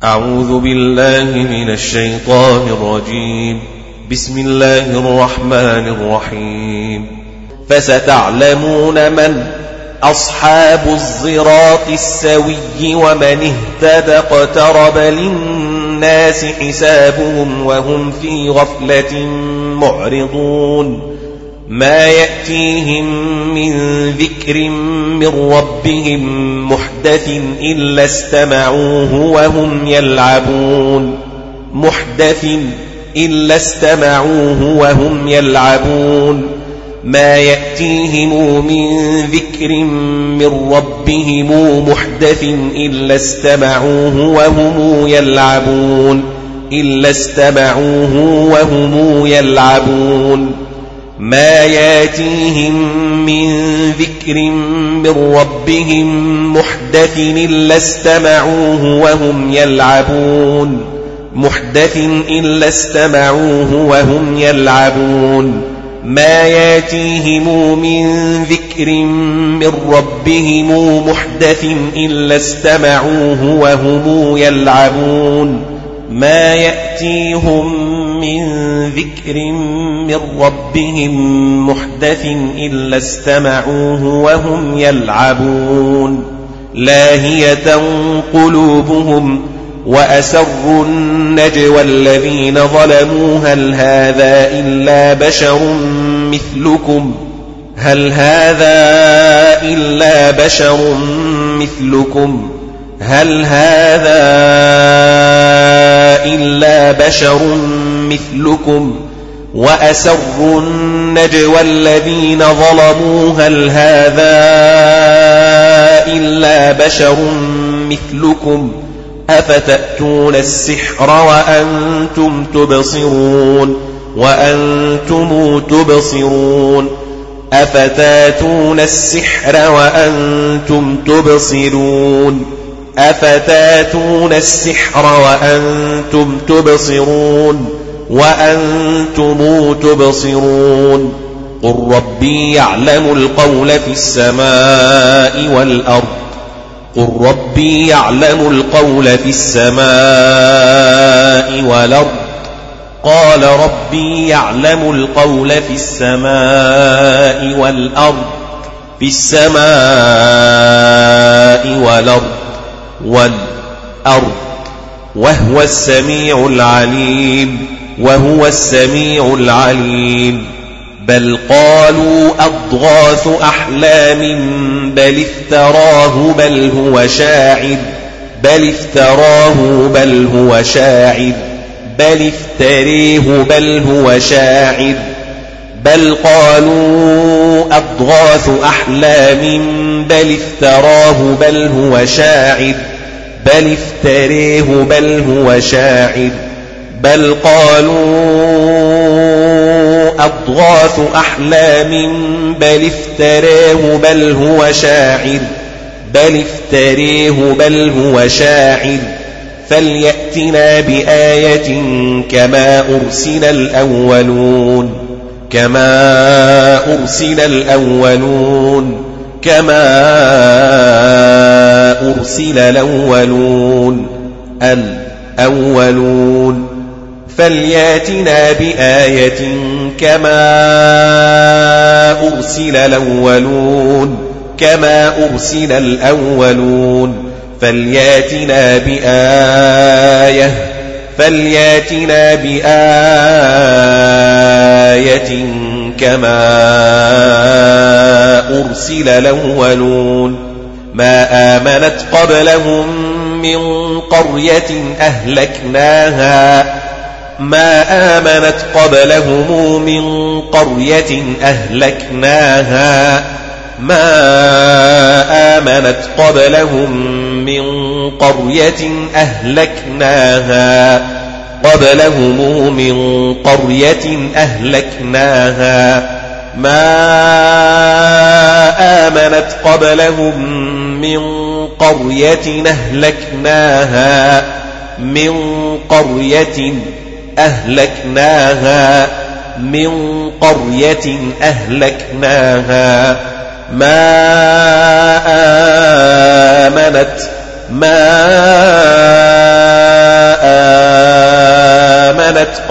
أعوذ بالله من الشيطان الرجيم. بسم الله الرحمن الرحيم. فستعلمون من أصحاب الصراط السوي ومن اهتدى. اقترب للناس حسابهم وهم في غفلة معرضون. ما يأتيهم من ذكر من ربهم محدث إلا استمعوه وهم يلعبون. ما يأتيهم من ذكر من ربهم محدث إلا استمعوه وهم يلعبون. ما يأتيهم من ذكر من ربهم محدث إلا استمعوه وهم يلعبون. ما يأتيهم من ذكر من ربهم محدث إلا استمعوه وهم يلعبون. ما يأتيهم من ذكر من ربهم محدث إلا استمعوه وهم يلعبون. لاهية قلوبهم وأسروا النجوى الذين ظلموا هل هذا إلا بشر مثلكم وأسروا النجوى الذين ظلموا هل هذا إلا بشر مثلكم أفتأتون السحر وأنتم تبصرون. وأنتم تبصرون. قل ربي يعلم القول في السماء والأرض. قال ربي يعلم القول في السماء والأرض وهو السميع العليم. بل قالوا أضغاث أحلام بل افتراه بل هو شاعر بل افتريه بل هو شاعر. بل قالوا أضغاث أحلام بل افتراه بل هو شاعر بل افتريه بل هو شاعر. بل قالوا أضغاث أحلام بل افتراه بل هو شاعر بل افتريه بل هو شاعر. فليأتنا بآية كما أرسل الأولون. فليأتنا بآية كما أرسل الأولون. فليأتنا بآية كما أرسل الأولون. ما آمنت قبلهم من قرية أهلكناها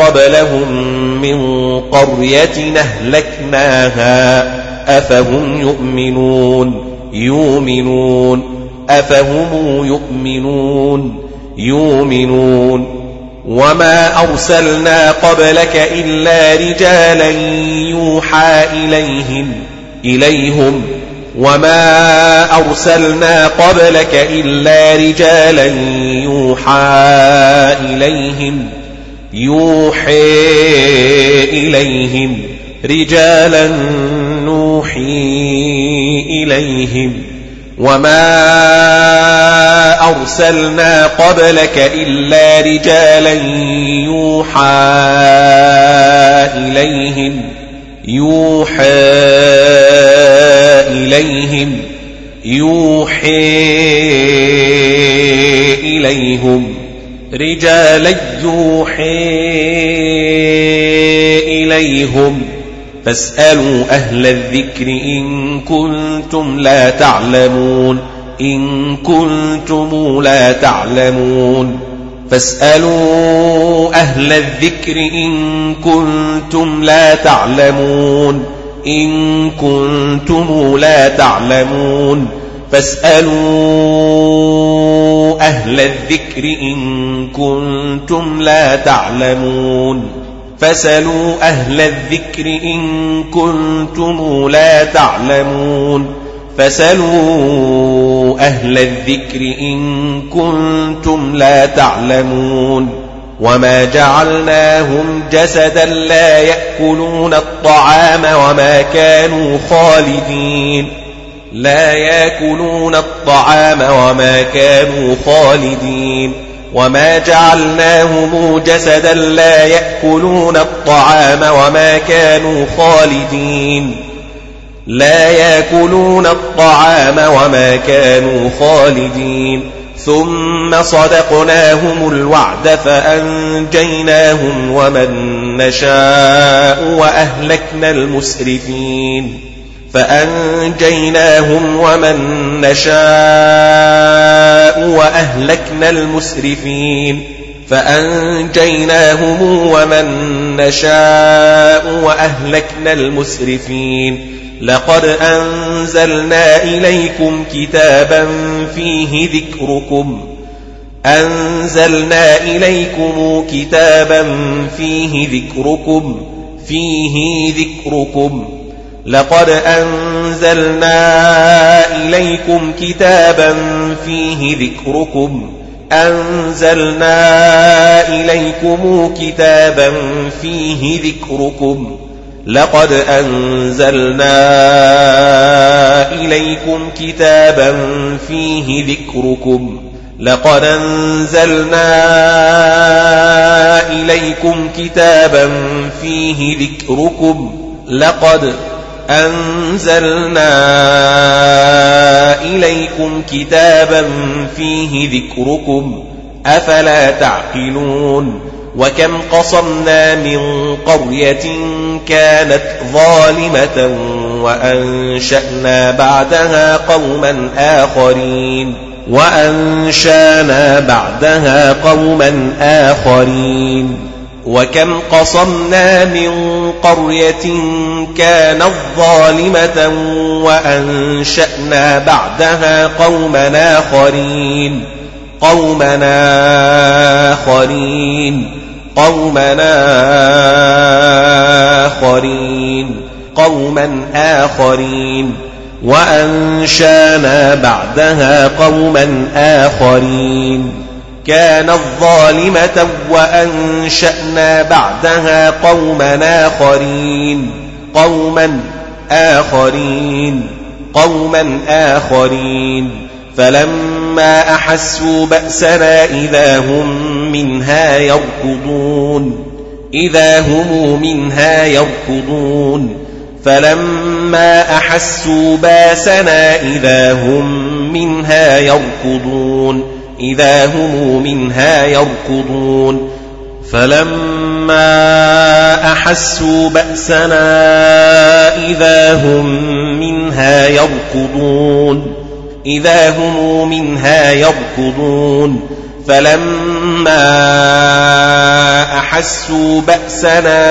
قبلهم من قرية أهلكناها أفهم يؤمنون أفهم يؤمنون وما أرسلنا قبلك إلا رجالا يوحى إليهم وما أرسلنا قبلك إلا رجالا يوحي رجالا نوحي إليهم وما أرسلنا قبلك إلا رجالا يوحي إليهم فاسألوا أهل الذكر إن كنتم لا تعلمون فاسألوا أهل الذكر إن كنتم لا تعلمون فاسألوا أهل الذكر إن كنتم لا تعلمون فاسألوا أهل الذكر إن كنتم لا تعلمون فاسألوا أهل الذكر إن كنتم لا تعلمون وما جعلناهم جسدا لا يأكلون الطعام وما كانوا خالدين وما جعلناهم جسدا لا يأكلون الطعام وما كانوا خالدين ثم صدقناهم الوعد فأنجيناهم ومن نشاء وأهلكنا المسرفين لقد أنزلنا إليكم كتابا فيه ذكركم لقد أنزلنا إليكم كتابا فيه ذكركم لقد أنزلنا إليكم كتابا فيه ذكركم لقد أنزلنا إليكم كتابا فيه ذكركم لقد أنزلنا إليكم كتابا فيه ذكركم أفلا تعقلون وكم قصمنا من قرية كانت ظالمة وأنشأنا بعدها قوما آخرين وكم قصمنا من قرية كانت ظالمة وأنشأنا بعدها قوما آخرين وأنشأنا بعدها قوما آخرين كانت ظالمة وأنشأنا بعدها قوما آخرين فلما أحسوا بأسنا إذا هم منها يركضون فلما أحسوا بأسنا إذا هم منها يركضون فلما أحسوا بأسنا إذا هم منها يركضون فلما أحسوا بأسنا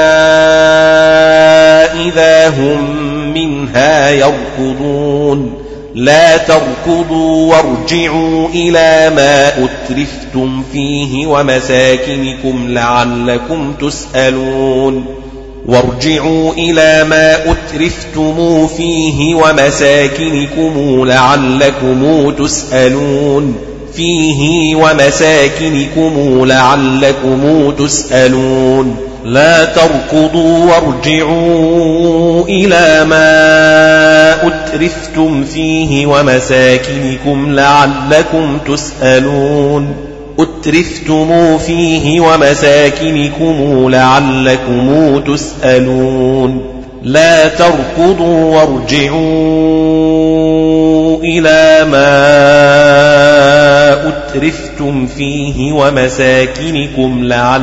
إذا هم منها يركضون لا تركضوا وارجعوا إلى ما أترفتم فيه ومساكنكم لعلكم تسألون وارجعوا إلى ما أترفتم فيه ومساكنكم لعلكم تسألون لا تركضوا وارجعوا إلى ما أترفتم فيه ومساكنكم لعلكم تسألون أترفتم فيه ومساكنكم لعلكم تسألون لا تركضوا وارجعوا إلى ما أترفتم فيه ومساكنكم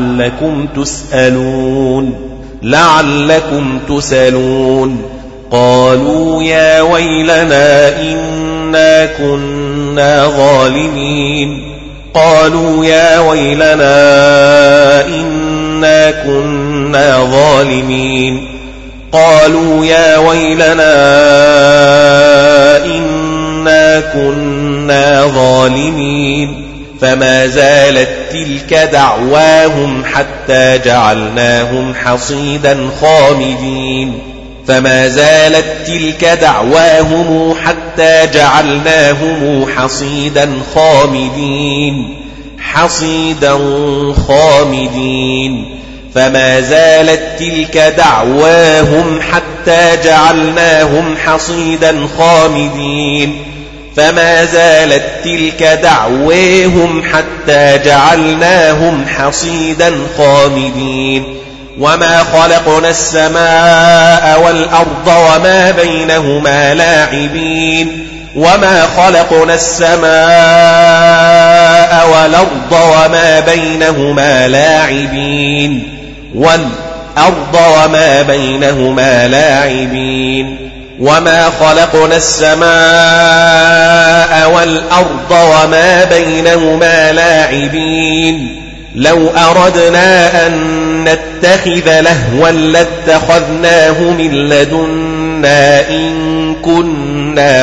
لعلكم تسألون قالوا يا ويلنا إنا كنا ظالمين فما زالت تلك دعواهم حتى جعلناهم حصيدا خامدين فما زالت تلك دعواهم حتى جعلناهم حصيدا خامدين وما خلقنا السماء والأرض وما بينهما لاعبين والأرض وما بينهما لاعبين وما خلقنا السماء والأرض وما بينهما لاعبين لو أردنا أن نتخذ لهوا لاتخذناه من لدنا إن كنا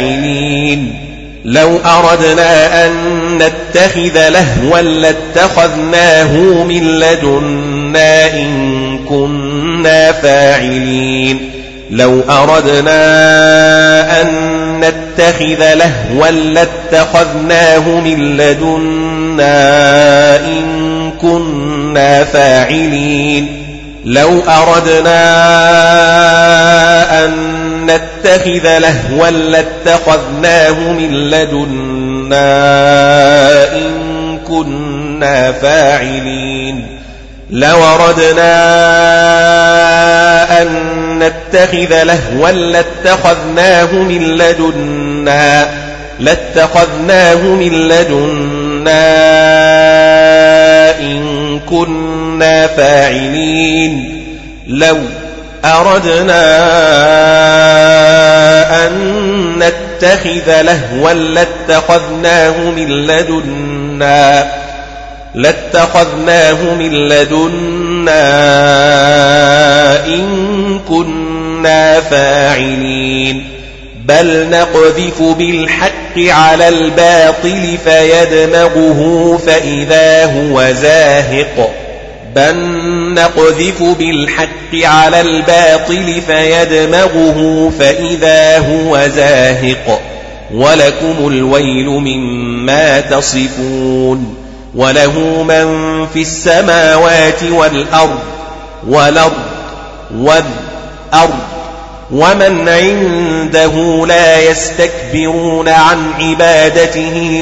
فاعلين لو أردنا أن نتخذ لهوا لاتخذناه من لدنا إن كنا فاعلين لو أردنا أن نتخذ لهوا لاتخذناه من لدنا إن كنا فاعلين لو أردنا أن نتخذ لهوا لاتخذناه من لدنا إن كنا فاعلين بل نقذف بالحق على الباطل فيدمغه فإذا هو زاهق ولكم الويل مما تصفون وله من في السماوات والأرض ومن عنده لا يستكبرون عن عبادته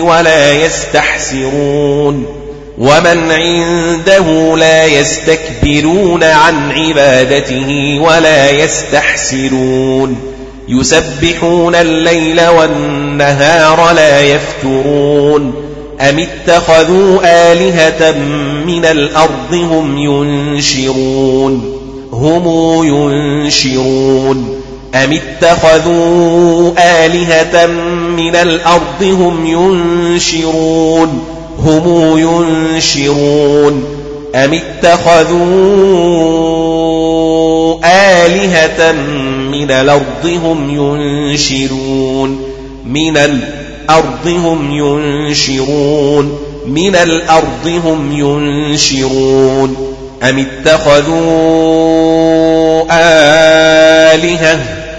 ولا يستحسرون يسبحون الليل والنهار لا يفترون أم اتخذوا آلهة من الأرض هم ينشرون أم اتخذوا آلهة من الأرض هم ينشرون أم اتخذوا آلهة من الأرض هم ينشرون من الأرض هم ينشرون من الأرض هم ينشرون أم اتخذوا آلهة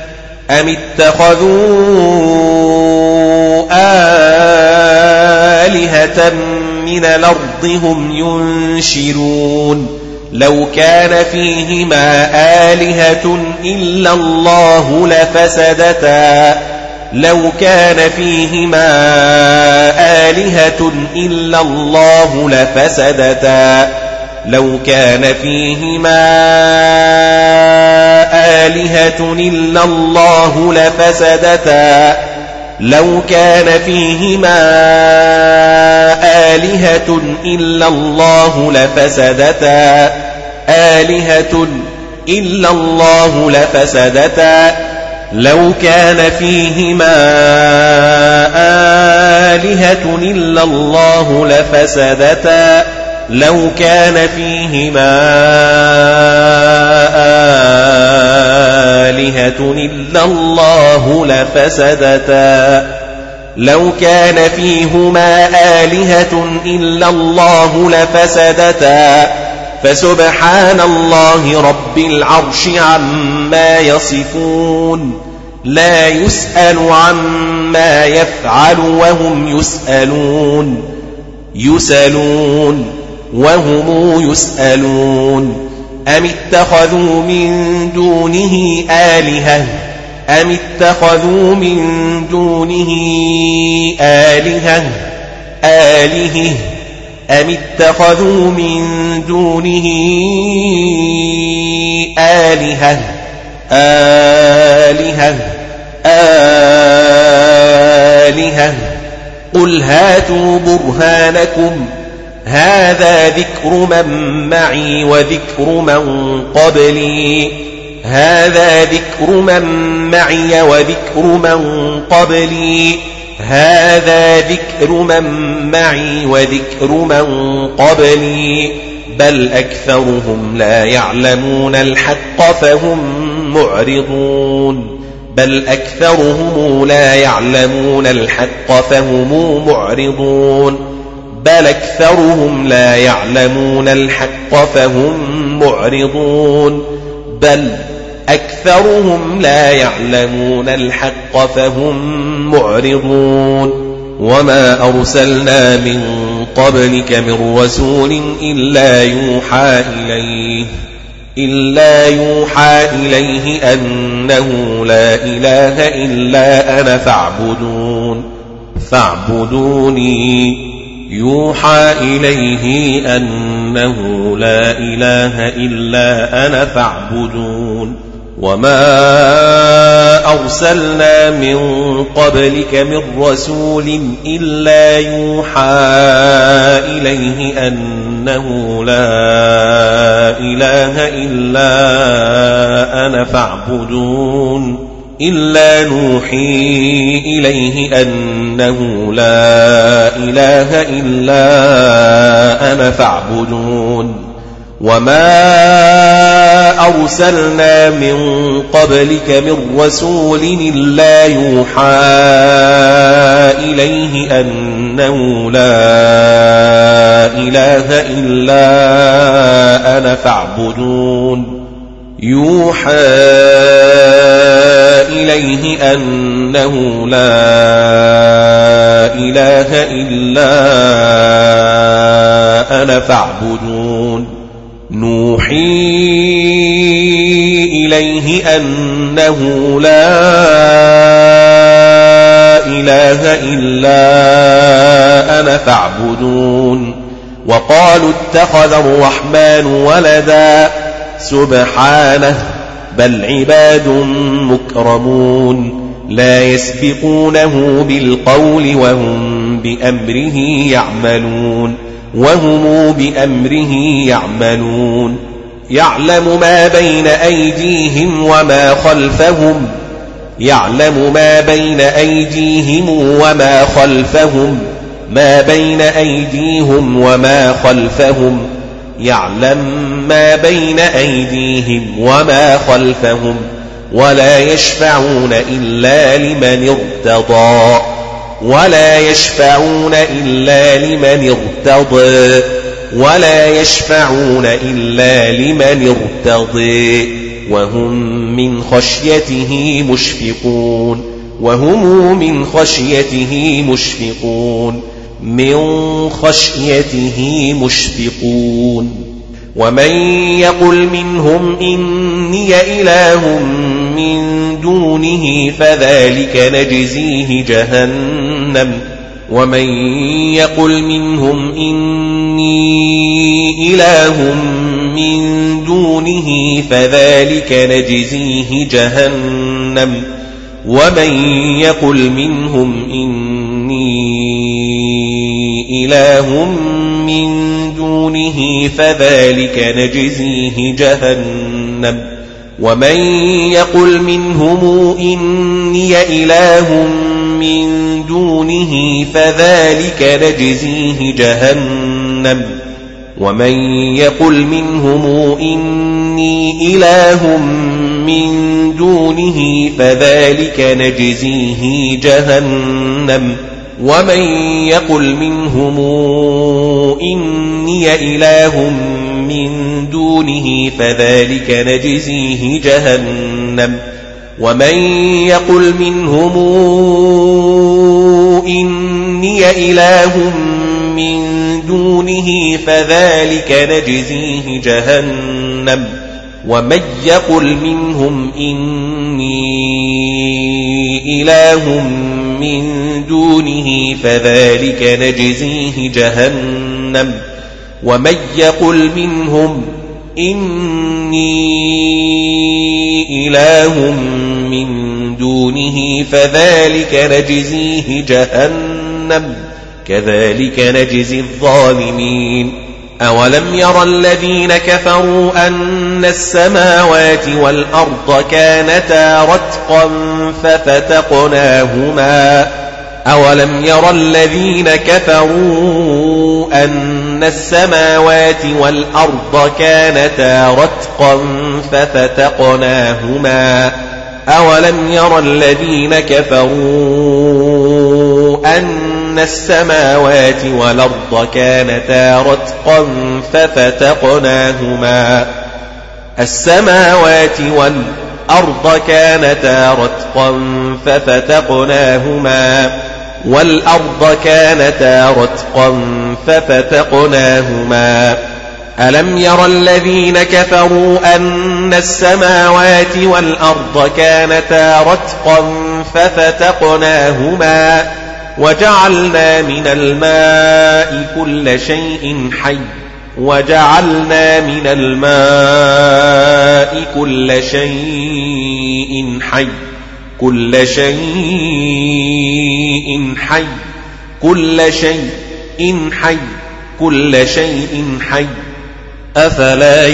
من الأرض هم ينشرون لو كان فيهما آلهة إلا الله لفسدتا لو كان فيهما آلهة إلا الله لفسدتا لو كان فيهما آلهة إلا الله لفسدتا لو كان فيهما آلهة إلا الله لفسدتا آلهة إلا الله لفسدتا لو كان فيهما آلهة إلا الله لفسدتا لو كان فيهما آلهة إلا الله لفسدتا لو كان فيهما آلهة إلا الله لفسدتا فسبحان الله رب العرش عما يصفون لا يسأل عما يفعل وهم يسألون وهم يسألون أم اتخذوا من دونه آلهة أم اتخذوا من دونه آلهة أم اتخذوا من دونه آلهة قل هاتوا برهانكم هذا ذكر من معي وذكر من قبلي هذا ذكر من معي وذكر من قبلي هذا ذكر من معي وذكر من قبلي بل أكثرهم لا يعلمون الحق فهم معرضون بل أكثرهم لا يعلمون الحق فهم معرضون بل أكثرهم لا يعلمون الحق فهم معرضون بل أكثرهم لا يعلمون الحق فهم معرضون وما أرسلنا من قبلك من رسول إلا يوحى إليه أنه لا إله إلا أنا فاعبدوني يوحى إليه أنه لا إله إلا أنا فاعبدون وما أرسلنا من قبلك من رسول إلا يوحى إليه أنه لا إله إلا أنا فاعبدون إلا نوحي إليه أنه لا إله إلا أنا فاعبدون وما أرسلنا من قبلك من رسول إلا يوحى إليه أنه لا إله إلا أنا فاعبدون يوحى إليه أنه لا إله إلا أنا فاعبدون نوحي إليه أنه لا إله إلا أنا فاعبدون وقالوا اتخذ الرحمن ولدا سبحانه بل عباد مكرمون لا يسبقونه بالقول وهم بأمره يعملون يعلم ما بين أيديهم وما خلفهم ما بين أيديهم وما خلفهم يعلم ما بين أيديهم وما خلفهم ولا يشفعون إلا لمن ارتضى ولا يشفعون إلا لمن ارتضى ولا يشفعون إلا لمن ارتضى وهم من خشيته مشفقون وهم من خشيته مشفقون من خشيته مشفقون ومن يقل منهم إني إله من دونه فذلك نجزيه جهنم ومن يقل منهم إني إله من دونه فذلك نجزيه جهنم ومن يقل منهم إني إله من دونه فذلك نجزيه جهنم ومن يقل منهم إني إله من دونه فذلك نجزيه جهنم ومن يقل منهم إني إله من دونه فذلك نجزيه جهنم ومن يقل منهم إني إله من دونه فذلك نجزيه جهنم ومن يقل منهم إني إله من دونه فذلك نجزيه جهنم ومن يقل منهم إني إله من دونه فذلك نجزيه جهنم ومن يقل منهم إني إله من دونه فذلك نجزيه جهنم كذلك نجزي الظالمين أولم ير الذين كفروا أن السماوات والأرض كانتا رتقا ففتقناهما أولم ير الذين كفروا أن السماوات والأرض كانتا رتقا ففتقناهما أولم ير الذين كفروا أن السماوات والأرض كانتا رتقا ففتقناهما السماوات والأرض كانتا رتقا ففتقناهما والأرض كانتا رتقا ففتقناهما ألم ير الذين كفروا أن السماوات والأرض كانتا رتقا ففتقناهما وجعلنا من الماء كل شيء حي وجعلنا من الماء كل شيء حي كل شيء حي كل شيء حي كل شيء حي أفلا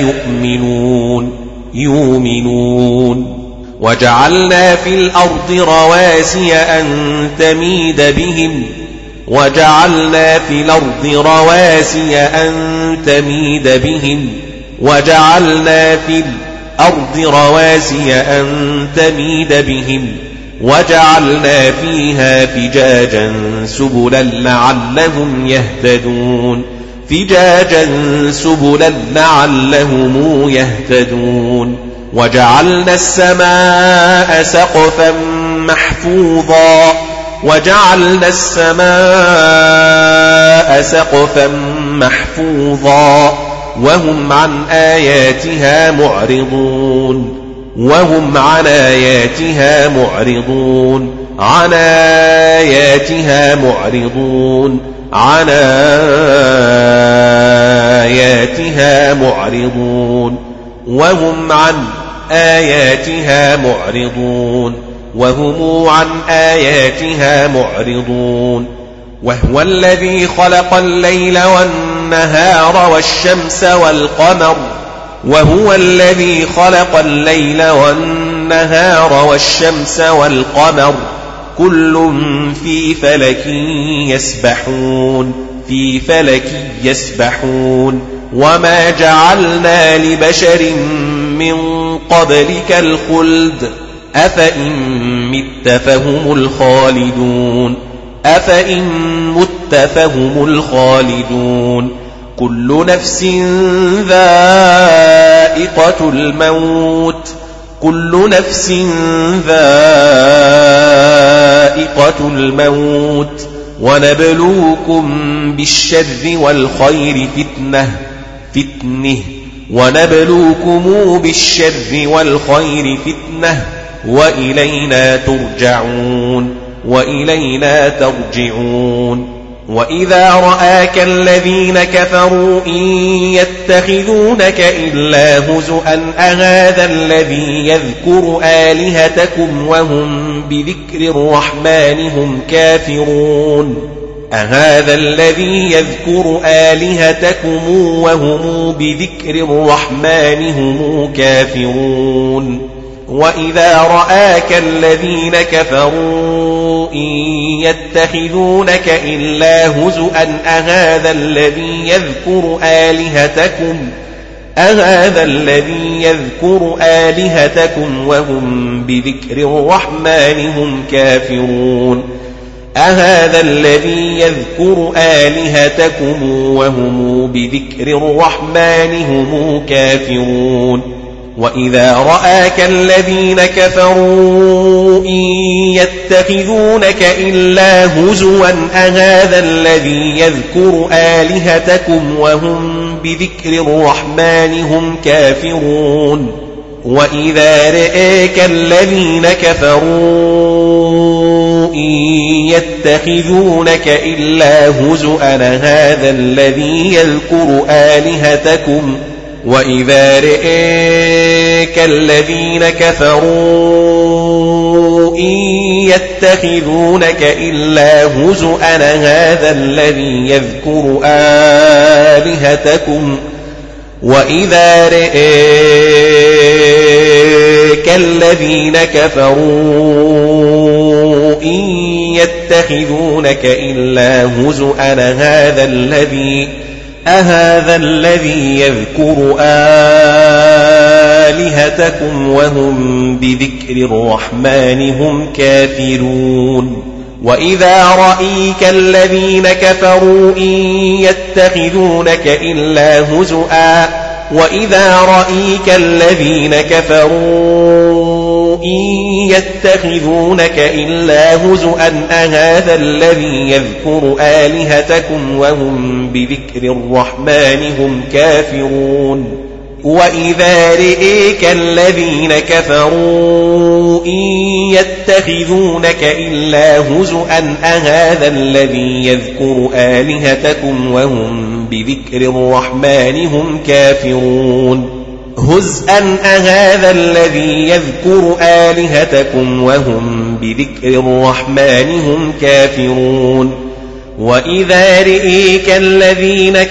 يؤمنون وجعلنا في الأرض رواسي أن تميد بهم وجعلنا في الأرض رواسي أن تميد بهم وجعلنا في الأرض رواسي أن تميد بهم وجعلنا فيها فجاجا سبلا لعلهم يهتدون فجاجا سبلا لعلهم يهتدون وجعلنا السماء سقفا محفوظا وجعلنا السماء سقفا محفوظا وهم عن آياتها معرضون وهم عن آياتها معرضون عن آياتها معرضون عن آياتها معرضون وهم عن آياتها معرضون وهم عن آياتها معرضون وهو الذي خلق الليل والنهار والشمس والقمر وهو الذي خلق الليل والنهار والشمس والقمر كل في فلك يسبحون في فلك يسبحون وما جعلنا لبشر من قبلك الخلد أفإن مت فهم الخالدون أفإن مت فهم الخالدون كل نفس ذائقة الموت كل نفس ذائقة الموت ونبلوكم بالشر والخير فتنة ونبلوكم بالشر والخير فتنة وإلينا ترجعون وإذا رآك الذين كفروا إن يتخذونك إلا هزؤا أهذا الذي يذكر آلهتكم وهم بذكر الرحمن هم كافرون أهذا الذي يذكر آلهتكم وهم بذكر الرحمن هم كافرون وإذا رآك الذين كفروا إن يتخذونك إلا هزؤا أهذا الذي يذكر آلهتكم وهم بذكر الرحمن هم كافرون أهذا الذي يذكر آلهتكم وهم بذكر الرحمن هم كافرون وإذا رآك الذين كفروا إن يتخذونك إلا هزوا أهذا الذي يذكر آلهتكم وهم بذكر الرحمن هم كافرون وإذا رآك الذين كفروا إن يتخذونك إلا هزوا أهذا الذي يذكر آلهتكم وإذا رآك الذين كفروا إن يتخذونك إلا هزؤا هذا الذي يذكر آلهتكم وإذا رآك الذين كفروا إن يتخذونك إلا هزؤا أهذا الذي يذكر آلهتكم وهم بذكر الرحمن هم كافرون وإذا رأيك الذين كفروا إن يتخذونك إلا هزؤا وإذا رأيك الذين كفروا إن يتخذونك إلا هزؤا أهذا الذي يذكر آلهتكم وهم بذكر الرحمن هم كافرون وإذا رئيك الذين كفروا إن يتخذونك إلا هزؤا أهذا الذي يذكر آلهتكم وهم بذكر الرحمن هم كافرون هزءا أهذا الذي يذكر آلهتكم وهم بذكر الرحمن هم كافرون وإذا رئيك الذين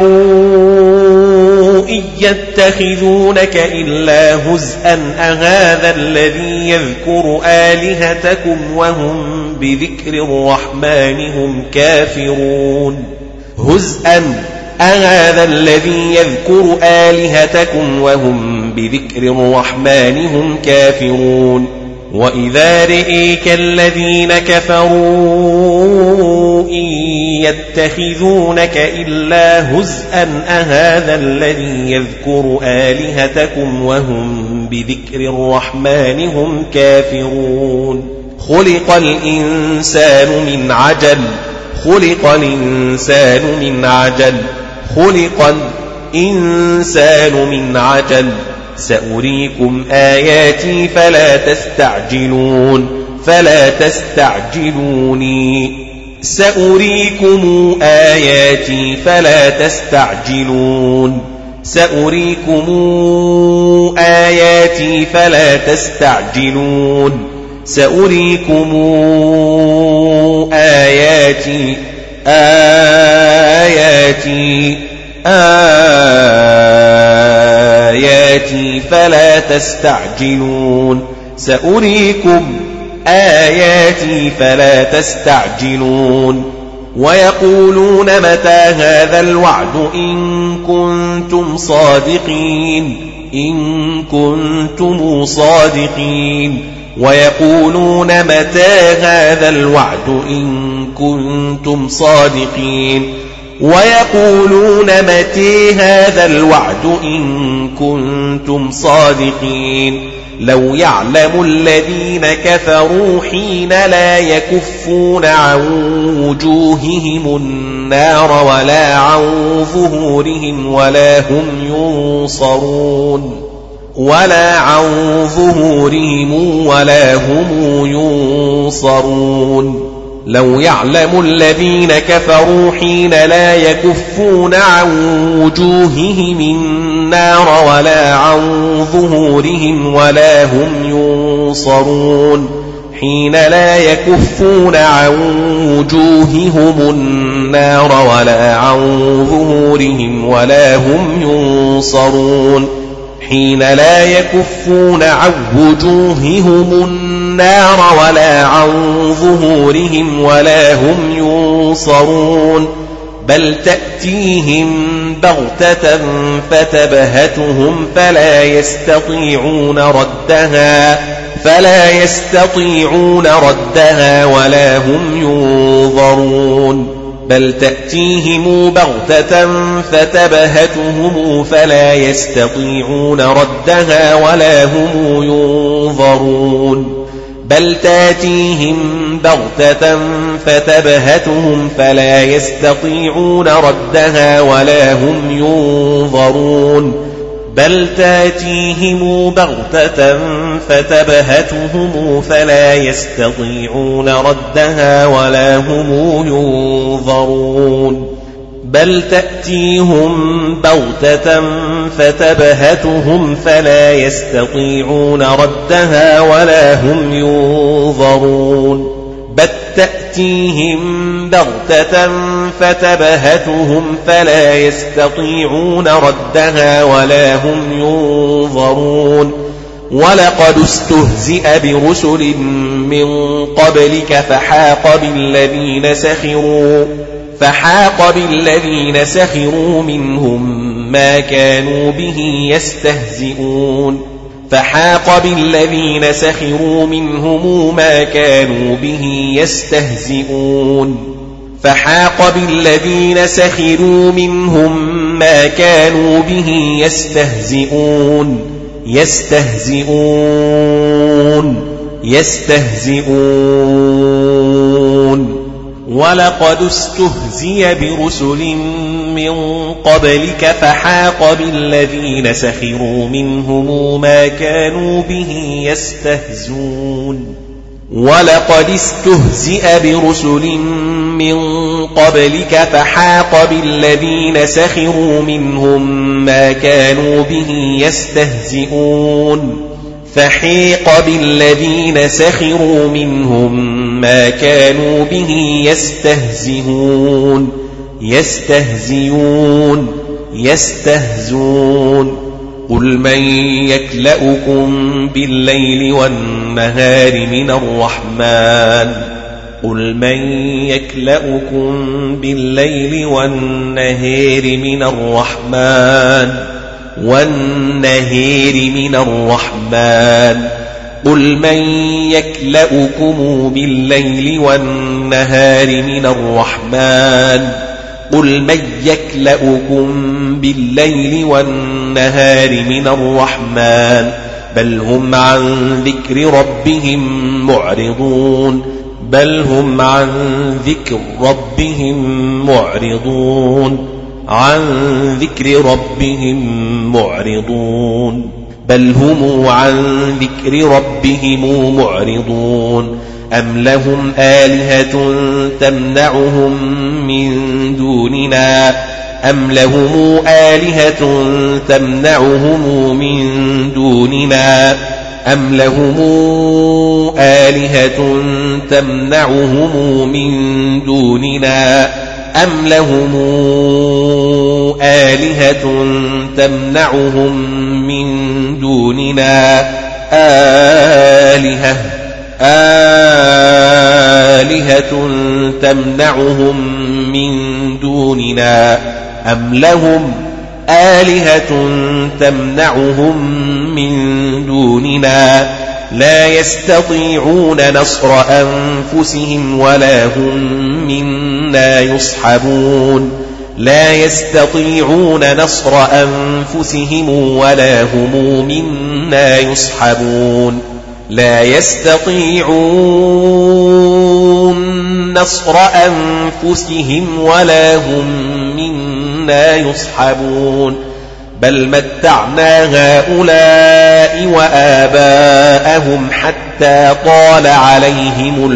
كفروا إن يتخذونك إلا هزءا أهذا الذي يذكر آلهتكم وهم بذكر الرحمن هم كافرون هزءا أهذا الذي يذكر آلهتكم وهم بذكر الرحمن هم كافرون وإذا رئيك الذين كفروا إن يتخذونك إلا هزءا أهذا الذي يذكر آلهتكم وهم بذكر الرحمن هم كافرون خلق الإنسان من عجل سأريكم آياتي فلا تستعجلوني سأريكم آياتي فلا تستعجلون سأريكم آياتي فلا تستعجلون سأريكم آياتي فلا تستعجلون ويقولون متى هذا الوعد إن كنتم صادقين إن كنتم صادقين ويقولون متى هذا الوعد إن كنتم صادقين ويقولون متى هذا الوعد إن كنتم صادقين لو يعلم الذين كفروا حين لا يكفون عن وجوههم النار ولا عن ظهورهم ولا هم ينصرون ولا عن ظهورهم ولا هم ينصرون لو يعلم الذين كفروا حين لا يكفون عن وجوههم النار ولا عن ظهورهم ولا هم ينصرون حين لا يكفون عن وجوههم النار ولا عن ظهورهم ولا هم ينصرون حين لا يكفون عن وجوههم النار ولا عن ظهورهم ولا هم ينصرون بل تأتيهم بغتة فتبهتهم فلا يستطيعون ردها ولا هم ينظرون بل تأتيهم بغتة فتبهتهم فلا يستطيعون ردها ولا هم ينظرون بل تأتيهم بغتة فتبهتهم فلا يستطيعون ردها ولا هم ينظرون بل تأتيهم بغتة فتبهتهم فلا يستطيعون ردها ولا هم ينظرون بل تأتيهم بغتة فتبهتهم فلا يستطيعون ردها ولا هم ينظرون بل تأتيهم بغتة فتبهتهم فلا يستطيعون ردها ولا هم ينظرون ولقد استهزئ برسل من قبلك فحاق بالذين سخروا منهم ما كانوا به يستهزئون فحاق بالذين سخروا منهم ما كانوا به يستهزئون فحاق بالذين سخروا منهم ما كانوا به يستهزئون ولقد استهزئ برسل من قبلك فحاق بالذين سخروا منهم ما كانوا به يستهزئون ولقد استهزئ برسل من قبلك فحاق بالذين سخروا منهم ما كانوا به يستهزئون فحيق بالذين سخروا منهم ما كانوا به يستهزئون قل من يكلؤكم بالليل والنهار من الرحمن قل من يكلؤكم بالليل والنهار من الرحمن قل من يكلؤكم بالليل والنهار من الرحمن قل من يكلؤكم بالليل والنهار من الرحمن بل هم عن ذكر ربهم معرضون أم لهم آلهة تمنعهم من دوننا آلهة تمنعهم من دوننا أم لهم آلهة تمنعهم من دوننا لا يستطيعون نصر أنفسهم ولا هم منا يصحبون لا يستطيعون نصر أنفسهم ولا هم منا يصحبون لا يستطيعون نصر أنفسهم ولا هم منا يصحبون بل متعنا هؤلاء وآباءهم حتى طال عليهم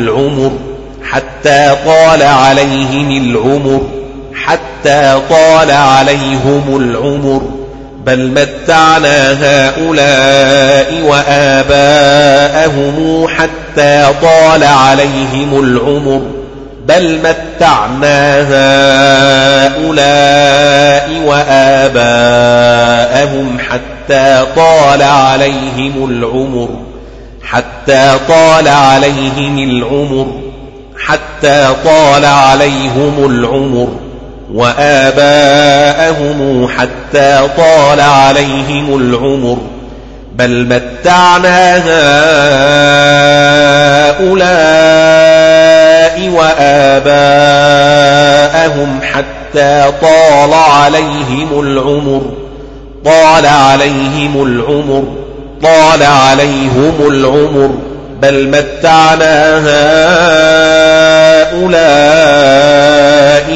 العمر بل متعنا هؤلاء وآباءهم حتى طال عليهم العمر بل متعنا هؤلاء وآباءهم حتى طال عليهم العمر وآباءهم حتى طال عليهم العمر بل متعنا هؤلاء وآباءهم حتى طال عليهم العمر بل متعنا هؤلاء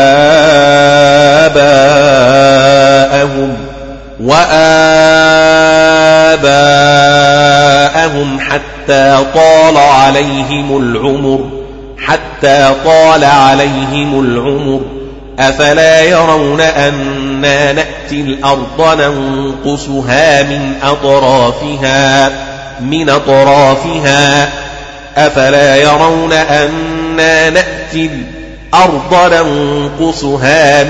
وآباءهم حتى طال عليهم العمر أفلا يرون أنا نأتي الأرض ننقصها من أطرافها أفلا يرون أنا نأتي الأرض ننقصها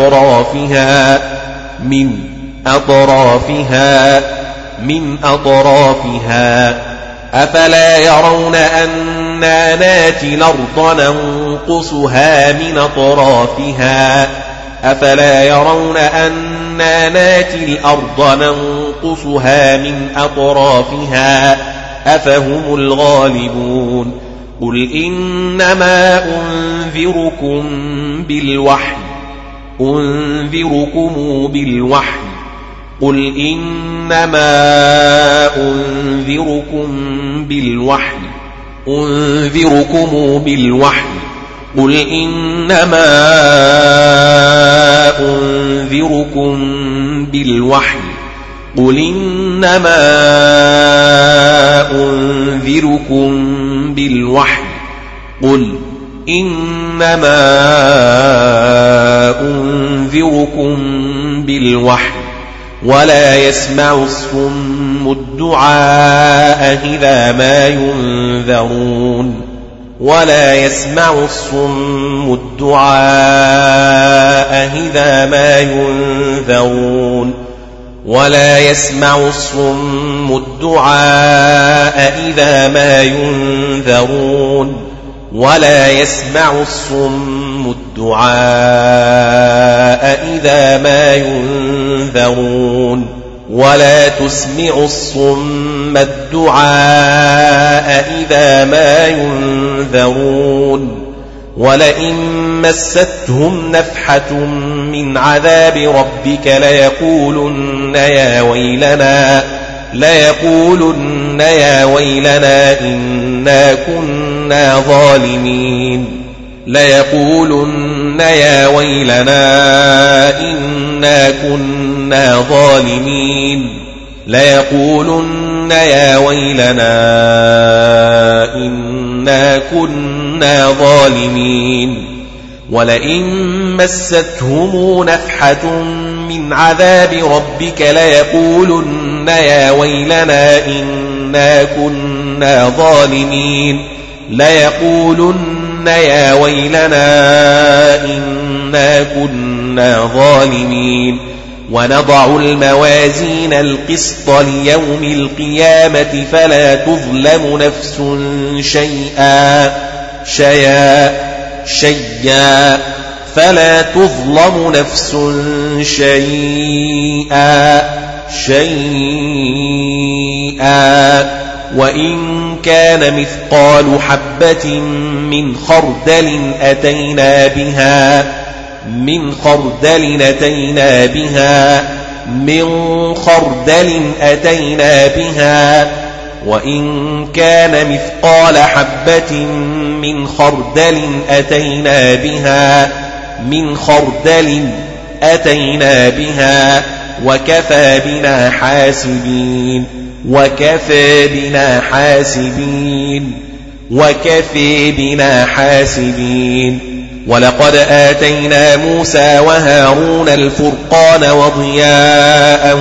من أطرافها أفلا يرون أنا نأتي الأرض ننقصها من أطرافها أفلا يرون أنا نأتي الأرض ننقصها من أطرافها أفهم الغالبون قل إنما أنذركم بالوحي قل إنما أنذركم بالوحي قل إنما أنذركم بالوحي قل إنما أنذركم بالوحي قل إنما أنذركم بالوحي ولا يسمع الصم الدعاء إذا ما ينذرون ولا يسمع الصم الدعاء إذا ما ينذرون ولا يسمع الصم الدعاء إذا ما ينذرون ولا يسمع الصم الدعاء إذا ما ينذرون ولا تسمع الصم الدعاء إذا ما ينذرون ولئن مستهم نفحة من عذاب ربك ليقولن يا ويلنا إنا كنا ظالمين ليقولن يا ويلنا إنا كنا ظالمين ليقولن يا ويلنا إنا كنا ظالمين ولئن مستهم نفحة من عذاب ربك ليقولن يا ويلنا إنا كنا ظالمين ليقولن يا ويلنا إنا كنا ظالمين ونضع الموازين القسط ليوم القيامة فلا تظلم نفس شيئا فلا تظلم نفس شيئا وإن كان مثقال حبة من خردل أتينا بها وإن كان مثقال حبة من خردل أتينا بها وكفى بنا حاسبين ولقد آتينا موسى وهارون الفرقان وضياء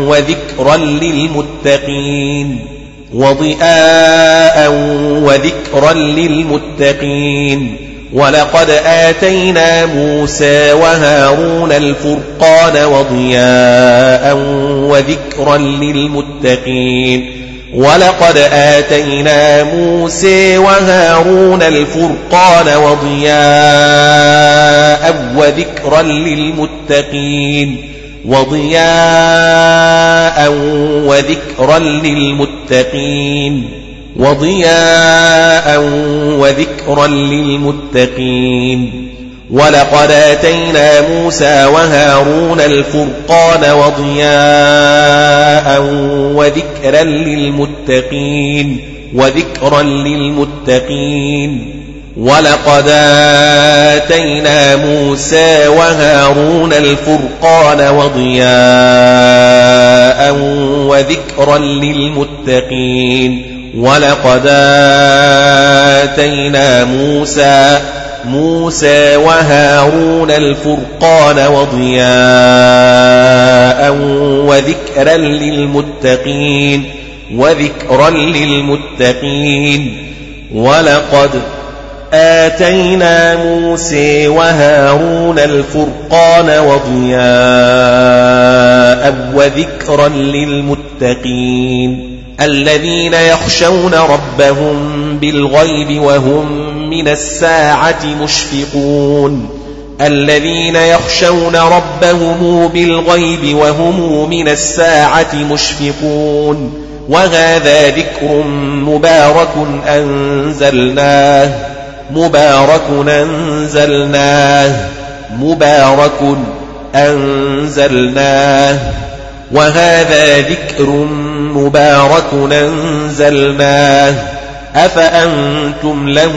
وذكرا للمتقين ولقد آتينا موسى وهارون الفرقان وضياء وذكرا للمتقين ولقد آتينا موسى وهارون الفرقان وضياء وذكرا للمتقين ولقد آتينا موسى وهارون الفرقان وضياء وذكرا للمتقين ولقد آتينا موسى وهارون الفرقان وضياء وذكرا للمتقين ولقد آتينا موسى وهارون الفرقان وضياء وذكرا للمتقين ولقد آتينا موسى وهارون الفرقان وضياء وذكرا للمتقين الذين يخشون ربهم بالغيب وهم من الساعة مشفقون وهذا ذكر مبارك أنزلناه أفأنتم له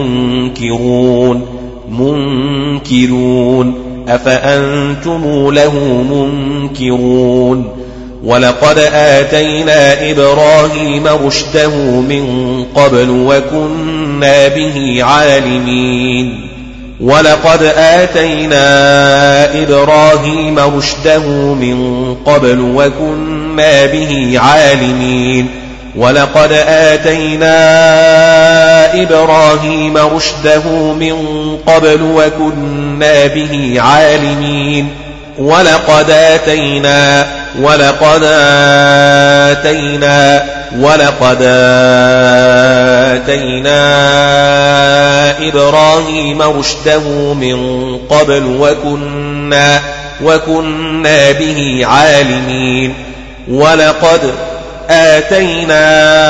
منكرون ولقد آتينا إبراهيم رشده من قبل وكنا به عالمين ولقد آتينا إبراهيم رشده من قبل وكنا به عالمين ولقد آتينا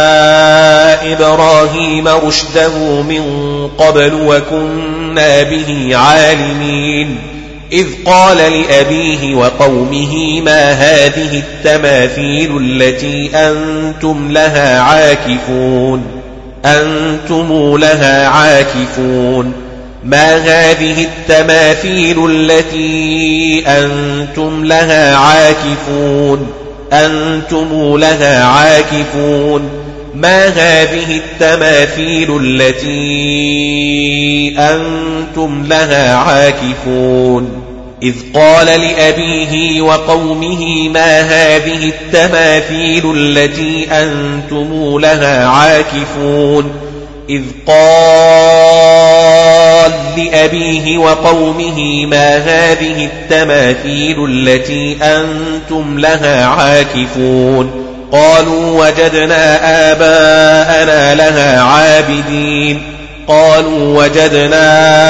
إبراهيم رشده من قبل وكنا به عالمين إذ قال لأبيه وقومه ما هذه التماثيل التي أنتم لها عاكفون ما هذه التماثيل التي أنتم لها عاكفون ما هذه التماثيل التي أنتم لها عاكفون إذ قال لأبيه وقومه ما هذه التماثيل التي أنتم لها عاكفون إذ قال لأبيه وقومه ما هذه التماثيل التي أنتم لها عاكفون قالوا وجدنا آباءنا لها عابدين قالوا وجدنا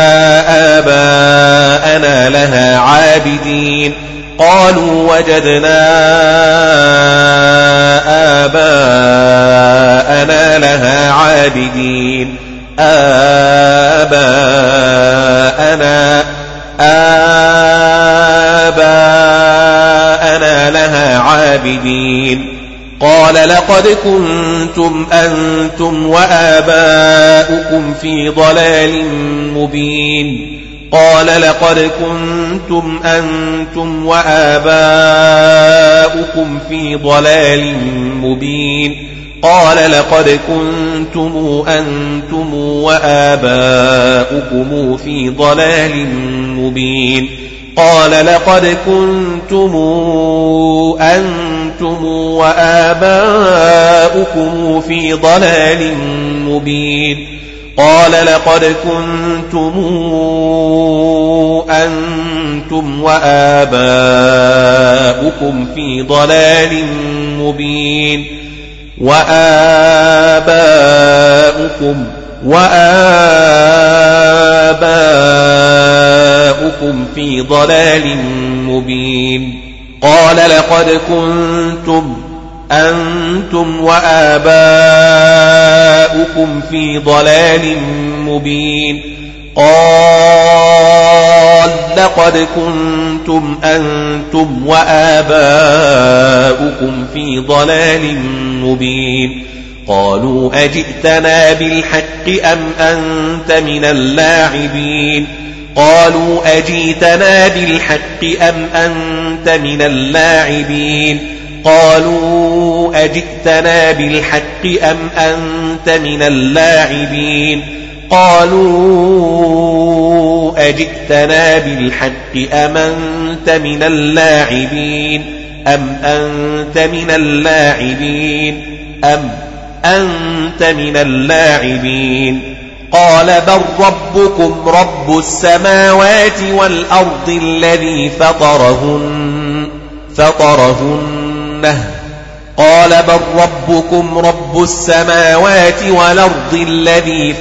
آباءنا لها عابدين قالوا وجدنا آباءنا لها عابدين آباءنا لها عابدين قال لقد كنتم أنتم وآباؤكم في ضلال مبين قال لقد كنتم أنتم وآباؤكم في ضلال مبين قال لقد كنتم أنتم وآباؤكم في ضلال مبين قال لقد كنتم أنتم وآباؤكم في ضلال مبين قال لقد كنتم أنتم وآباؤكم في ضلال مبين وآباؤكم في ضلال مبين قال لقد كنتم أنتم وآباؤكم في ضلال مبين قال لقد كنتم أنتم وآباؤكم في ضلال مبين قالوا أجئتنا بالحق أم أنت من اللاعبين قالوا أجئتنا بالحق أم أنت من اللاعبين قالوا أجئتنا بالحق أم أنت من اللاعبين قالوا أجئتنا بالحق أم أنت من اللاعبين أم أنت من اللاعبين أم أنت من اللاعبين قال بل ربكم رب السماوات والأرض الذي فطرهن قال بل ربكم رب السماوات والأرض الذي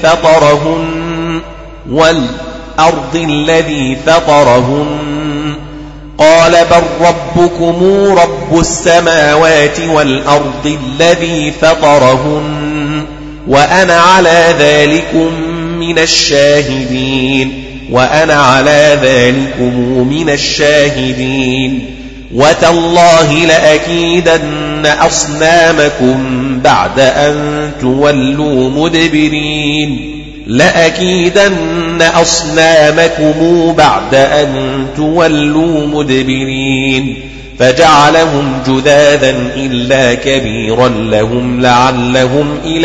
فطرهن قال بل ربكم رب السماوات والأرض الذي فطرهن وأنا على ذلكم من الشاهدين وتالله لأكيدن أصنامكم بعد أن تولوا مدبرين فجعلهم جذاذا إلا كبيرا لهم لعلهم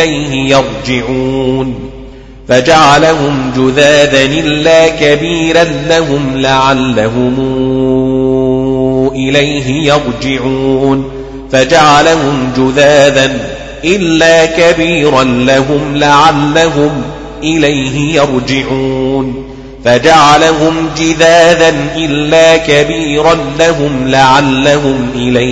إليه يرجعون فجعلهم جذاذا إلا كبيرا لهم لعلهم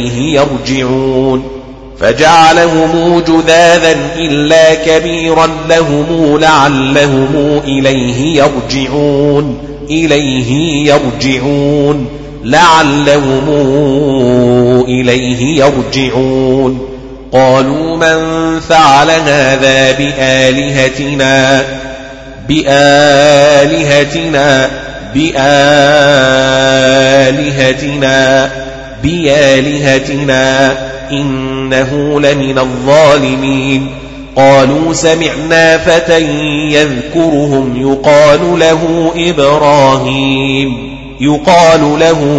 إليه يرجعون قالوا من فعل هذا بآلهتنا إنه لمن الظالمين قالوا سمعنا فتى يذكرهم يقال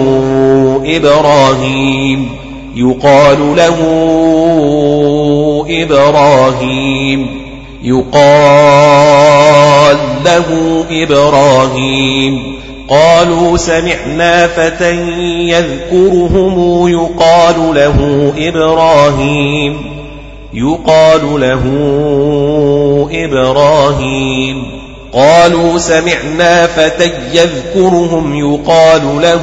له إبراهيم قالوا سمعنا فتى يذكرهم يقال له إبراهيم قالوا سمعنا فتى يذكرهم يقال له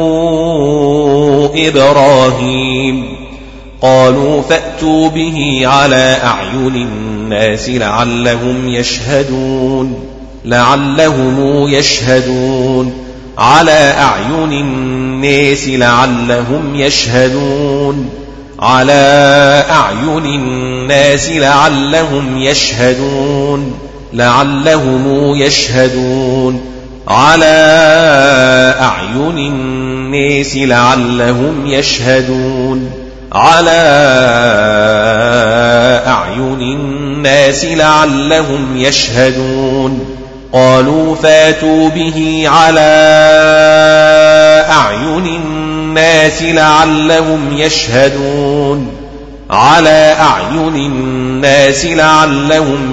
إبراهيم قالوا فأتوا به على أعين الناس لعلهم يشهدون على أعين الناس لعلهم يشهدون على أعين الناس لعلهم يشهدون على أعين الناس لعلهم يشهدون على أعين الناس لعلهم يشهدون قالوا فاتوا به على أعين الناس لعلهم يشهدون على أعين الناس لعلهم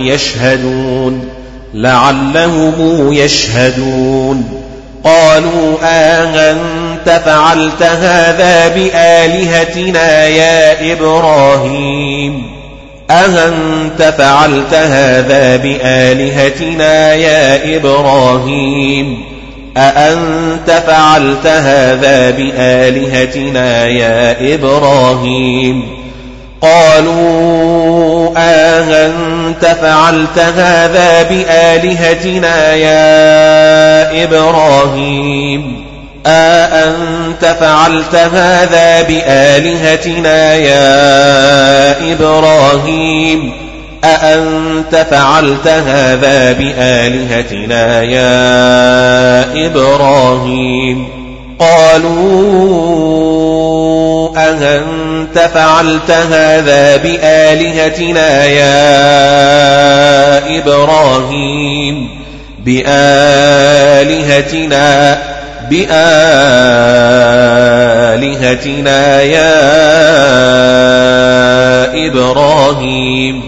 يشهدون قالوا أنت فعلت هذا بآلهتنا يا إبراهيم أأنت فعلت هذا بآلهتنا يا إبراهيم أأنت فعلت هذا بآلهتنا يا إبراهيم قالوا أأنت فعلت هذا بآلهتنا يا إبراهيم أأنت فعلت هذا بآلهتنا يا إبراهيم أأنت فعلت هذا بآلهتنا يا إبراهيم قالوا أأنت فعلت هذا بآلهتنا يا إبراهيم بآلهتنا يا إبراهيم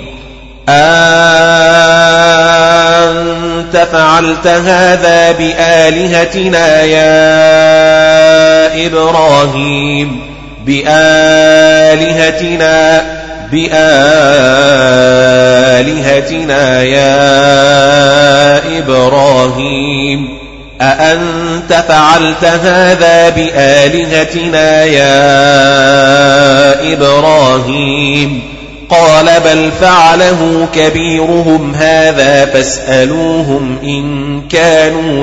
أنت فعلت هذا بآلهتنا يا إبراهيم بآلهتنا يا إبراهيم أأنت فعلت هذا بآلهتنا يا إبراهيم قال بل فعله كبيرهم هذا فاسألوهم إن كانوا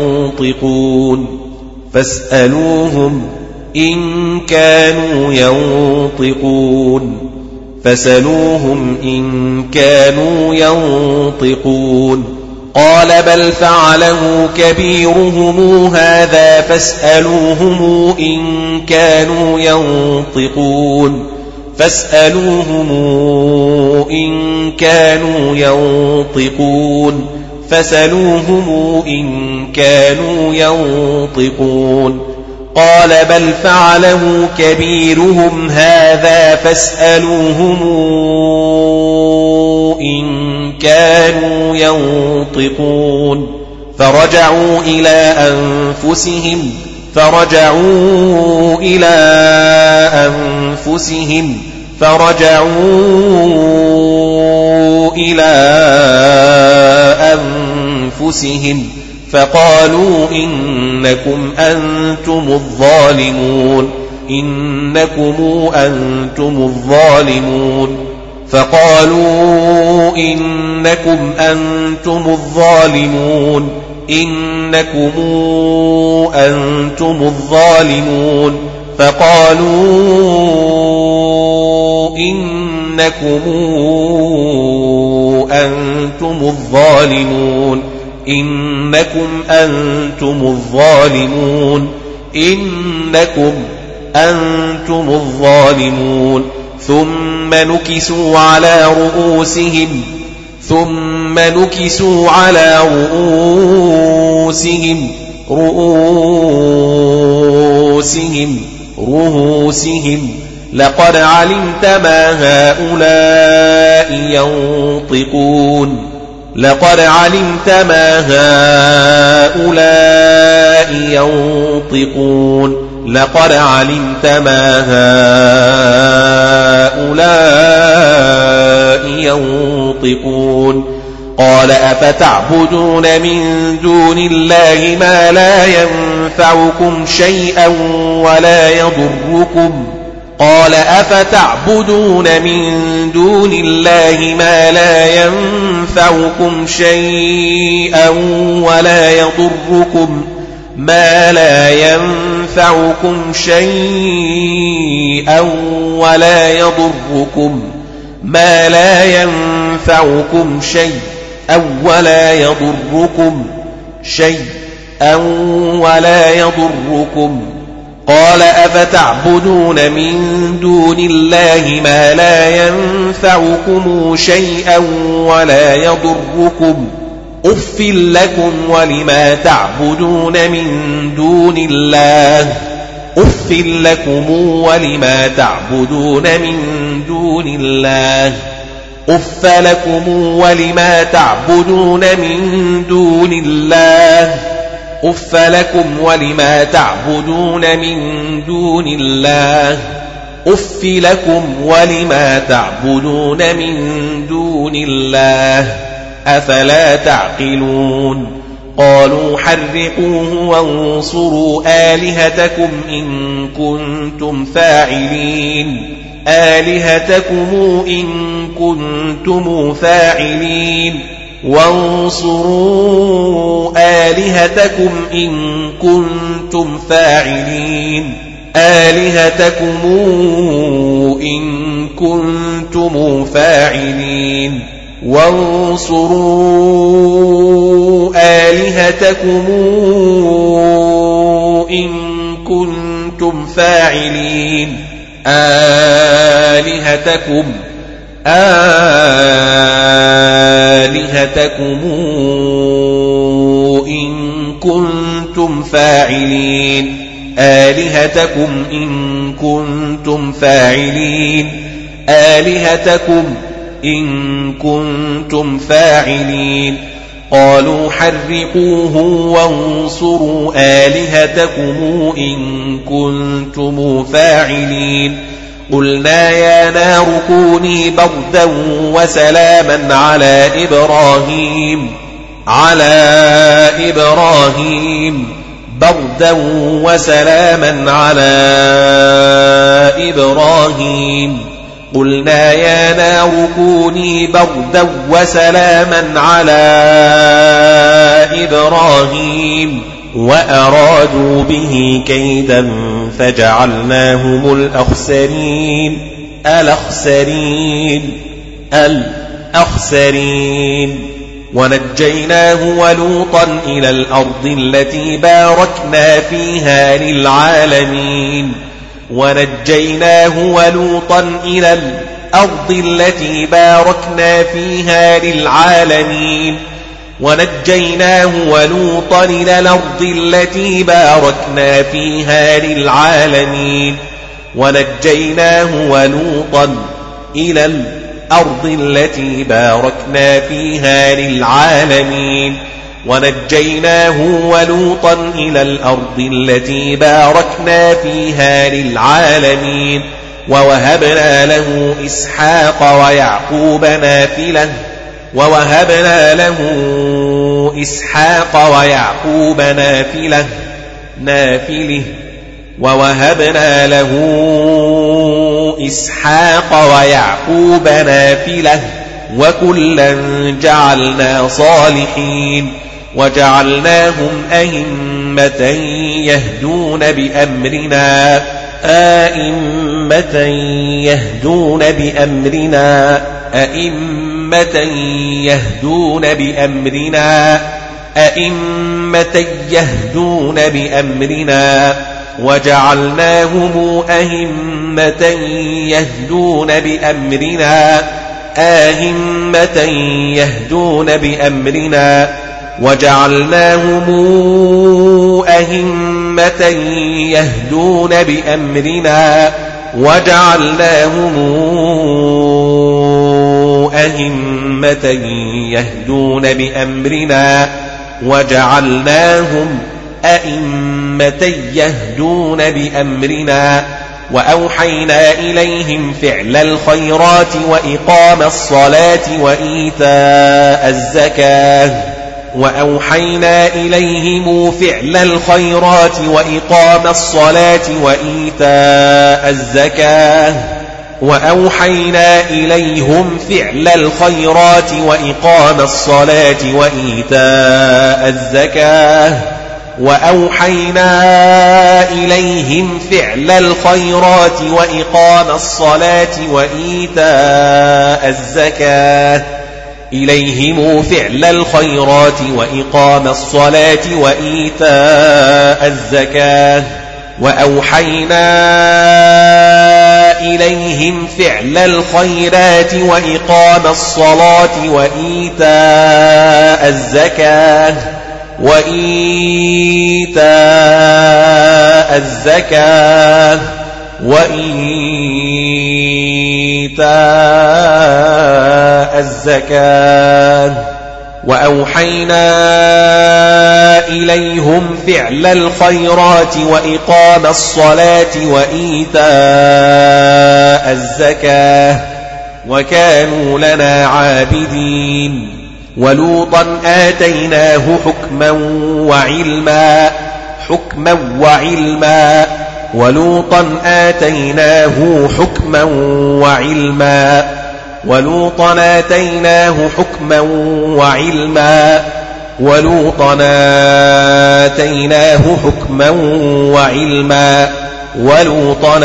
ينطقون قال بل فعله كبيرهم هذا فاسألوهم إن كانوا ينطقون قال بل فعله كبيرهم هذا فاسألوهم إن كانوا ينطقون فرجعوا إلى أنفسهم فقالوا إنكم أنتم الظالمون ثم نكسوا على رؤوسهم لقد علمت ما هؤلاء ينطقون قال أفتعبدون من دون الله ما لا ينفعكم شيئا ولا يضركم قال أفتعبدون من دون الله ما لا ينفعكم شيئا ولا يضركم ما لا ينفعكم شيئا ولا يضركم ما لا ينفعكم شيئا ولا يضركم شيئا ولا يضركم قال أفتعبدون من دون الله ما لا ينفعكم شيئا ولا يضركم أف لكم ولما تعبدون من دون الله أف لكم ولما تعبدون من دون الله أف لكم ولما تعبدون من دون الله أف لكم ولما تعبدون من دون الله أف لكم ولما تعبدون من دون الله أفلا تعقلون قالوا حرقوه وانصروا آلهتكم إن كنتم فاعلين آلهتكم إن كنتم فاعلين وانصروا آلهتكم إن كنتم فاعلين آلهتكم إن كنتم فاعلين وانصروا آلهتكم إن كنتم فاعلين آلهتكم إن كنتم فاعلين آلهتكم إن كنتم فاعلين آلهتكم إن كنتم فاعلين قالوا حرقوه وانصروا آلهتكم إن كنتم فاعلين قلنا يا نار كوني بردا وسلاما على إبراهيم بردا وسلاما على إبراهيم قلنا يا نار كوني بردا وسلاما على إبراهيم وأرادوا به كيدا فجعلناهم الأخسرين ونجيناه ولوطا إلى الأرض التي باركنا فيها للعالمين ونجيناه ولوطا إلى الأرض التي باركنا فيها للعالمين ونجيناه ولوطا إلى الأرض التي باركنا فيها للعالمين ونجيناه ولوطا إلى الأرض التي باركنا فيها للعالمين ونجيناه ولوطا إلى الأرض التي باركنا فيها للعالمين ووهبنا له إسحاق ويعقوب نافلة وكلا جعلنا صالحين وجعلناهم أئمة يهدون بأمرنا وجعلناهم أئمة يهدون بأمرنا وجعلناهم أئمة يهدون بأمرنا وأوحينا إليهم فعل الخيرات وإقام الصلاة وإيتاء الزكاة وأوحينا إليهم فعل الخيرات وإقام الصلاة وإيتاء الزكاة وأوحينا إليهم فعل الخيرات وإقام الصلاة وإيتاء الزكاة وأوحينا إليهم فعل الخيرات وإقام الصلاة وإيتاء الزكاة إليهم فعل الخيرات وإقام الصلاة وإيتاء الزكاة وأوحينا إليهم فعل الخيرات وإقام الصلاة وإيتاء الزكاة وإيتاء الزكاة وإيتاء الزكاة وأوحينا إليهم فعل الخيرات وإقام الصلاة وإيتاء الزكاة وكانوا لنا عابدين ولوطا آتيناه حكما وعلما ولوطا آتيناه حكما وعلما ولوطا آتيناه حكما وعلما ولوطا آتيناه حكما وعلما ولوطا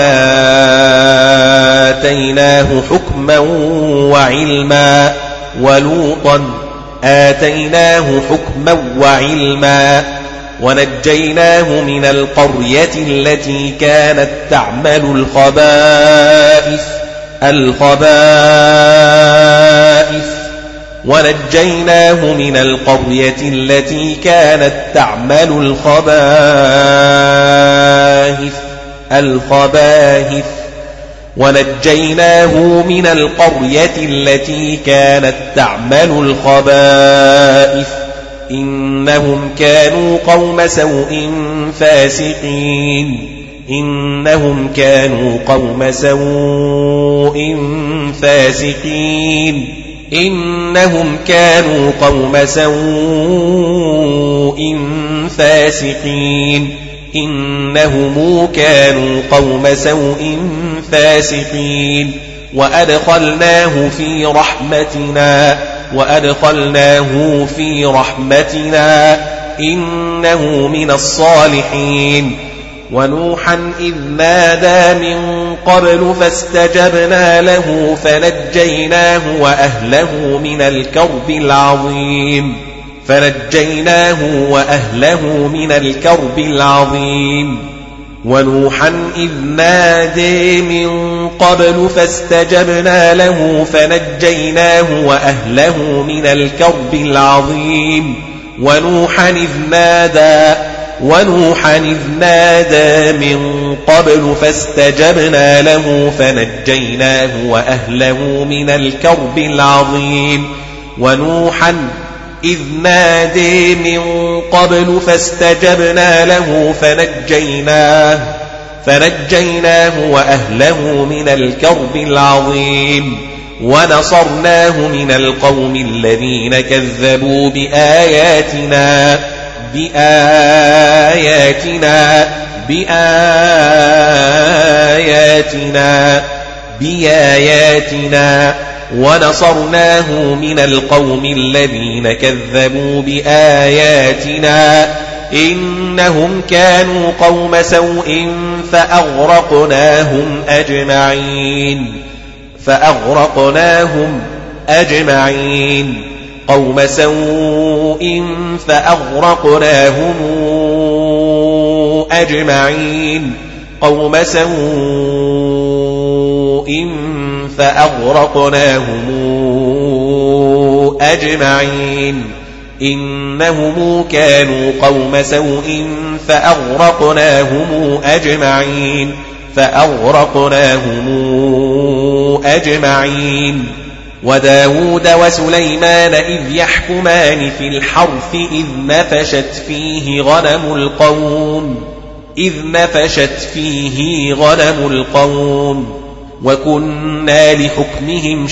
آتيناه حكما وعلما ولوطا آتيناه حكما وعلما ونجيناه من القرية التي كانت تعمل الخبائث ونجيناه من القرية التي كانت تعمل الخبائث ونجيناه من القرية التي كانت تعمل الخبائث إنهم كانوا قوم سوء فاسقين إنهم كانوا قوم سوء فاسقين إنهم كانوا قوم سوء فاسقين إنهم كانوا قوم سوء فاسقين وأدخلناه في رحمتنا إنه من الصالحين ونوحا إذ نادى من قبل فاستجبنا له فنجيناه وأهله من الكرب العظيم ونوحا إذ نادى من قبل فاستجبنا له فنجيناه وأهله من الكرب العظيم ونوحا إذ نادى من قبل فاستجبنا له فنجيناه وأهله من الكرب العظيم ونوحا إذ نادى من قبل فاستجبنا له فنجيناه وأهله من الكرب العظيم ونصرناه من القوم الذين كذبوا بآياتنا ونصرناه من القوم الذين كذبوا بآياتنا إنهم كانوا قوم سوء فأغرقناهم أجمعين قوم سوء فأغرقناهم أجمعين قوم سوء فأغرقناهم أجمعين إنهم كانوا قوم سوء فأغرقناهم أجمعين وداود وسليمان إذ يحكمان في الحرث إذ إذ نفشت فيه غنم القوم وكنا لحكمهم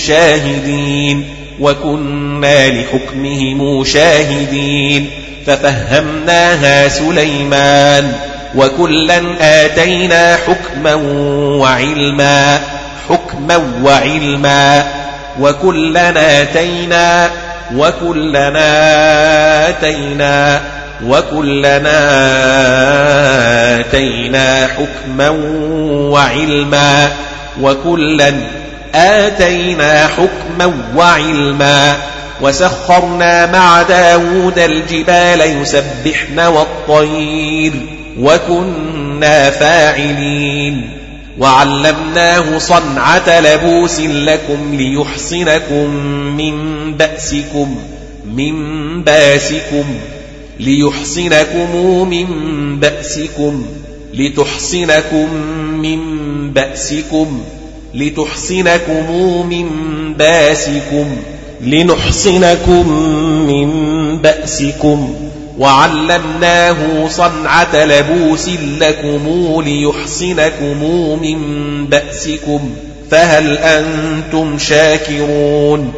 شاهدين ففهمناها سليمان وكلا آتينا حكما وعلما وكلا آتينا حكما وعلما وسخرنا مع داود الجبال يسبحن والطير وكنا فاعلين وعلمناه صنعة لبوس لكم ليحصنكم لنحصنكم من بأسكم وعلمناه صنعة لبوس لكم ليحصنكم من بأسكم فهل أنتم شاكرون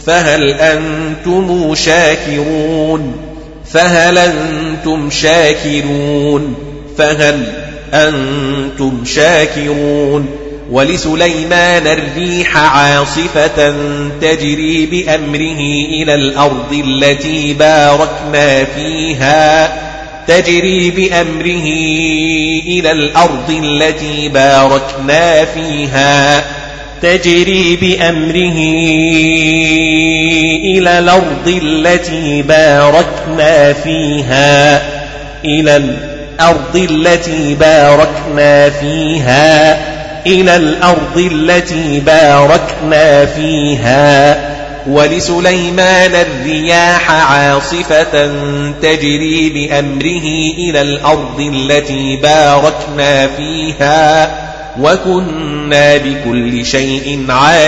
ولسليمان الريح عاصفة تجري بأمره إلى الأرض التي باركنا فيها ولسليمان الرياح عاصفة تجري بأمره إلى الأرض التي باركنا فيها وكنا بكل شيء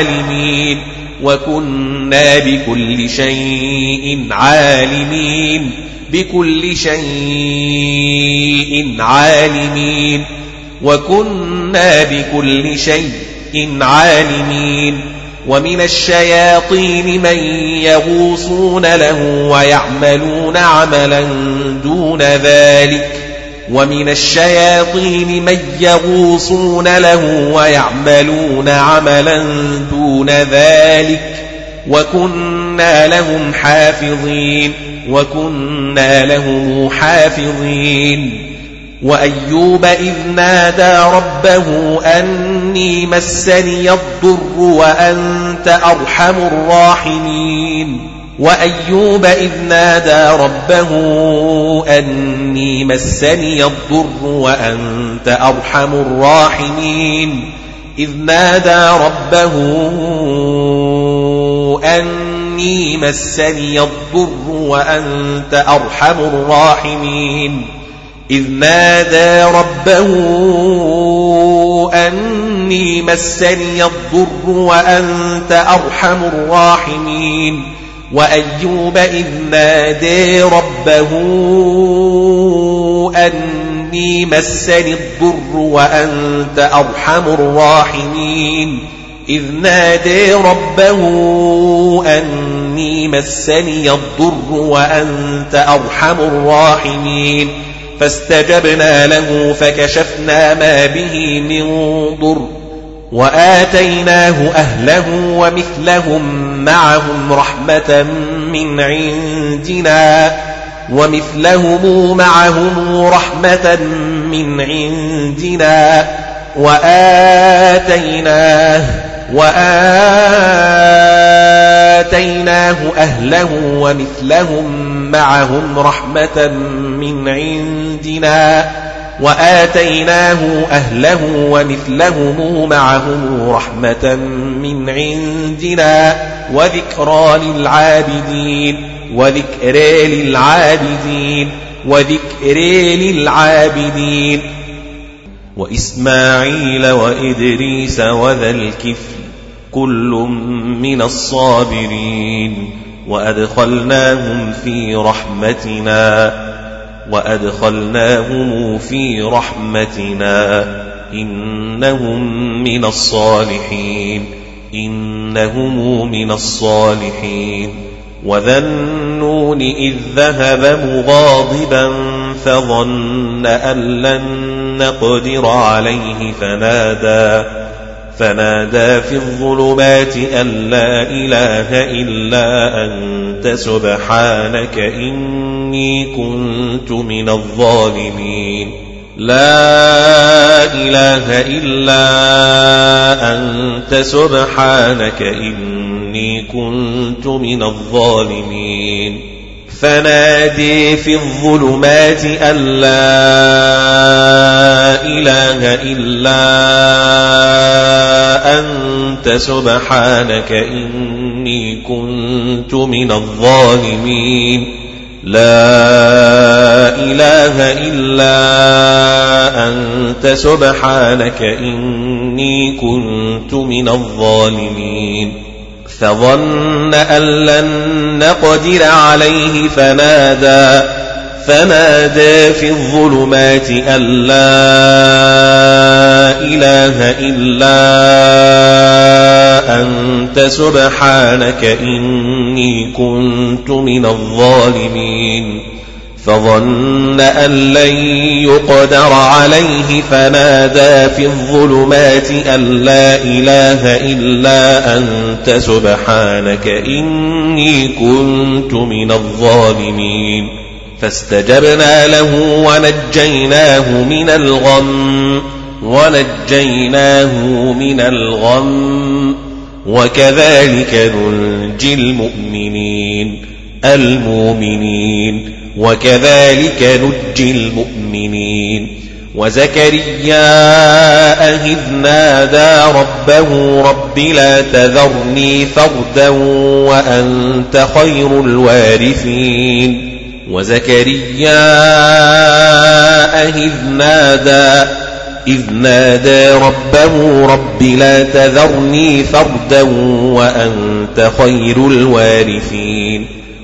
عالمين ومن الشياطين من يغوصون له ويعملون عملا دون ذلك وكنا لهم حافظين وأيوب إذ نادى ربه أني مسني الضر وأنت أرحم الراحمين إذ نادى ربه أني مسني الضر وأنت أرحم الراحمين وأيوب إذ نادى ربه أني مسني الضر وأنت أرحم الراحمين فاستجبنا له فكشفنا ما به من ضر وآتيناه أهله ومثلهم معهم رحمة من عندنا وآتيناه أهله ومثلهم معهم رحمة من عندنا وذكرى للعابدين وإسماعيل وإدريس وذا الكفل كل من الصابرين وأدخلناهم في رحمتنا وأدخلناهم في رحمتنا إنهم من الصالحين وذا النون إذ ذهب مغاضبا فظن أن لن نقدر عليه فنادى في الظلمات أن لا إله إلا أنت سبحانك إني كنت من الظالمين. لا إله إلا أنت سبحانك إني كنت من الظالمين. فنادي في الظلمات أن لا إله إلا أنت سبحانك إني كنت من الظالمين. لا إله إلا أنت سبحانك إني كنت من الظالمين. فظن أن لن نقدر عليه فنادى في الظلمات أن لا إله إلا أنت سبحانك إني كنت من الظالمين. فظن أن لن يقدر عليه فنادى في الظلمات أن لا إله إلا أنت سبحانك إني كنت من الظالمين. فاستجبنا له ونجيناه من الغم وكذلك ننجي المؤمنين. وزكريا إذ نادى ربه رب لا تذرني فردا وأنت خير الوارثين. إذ نادى ربه رب لا تذرني فردا وأنت خير الوارثين.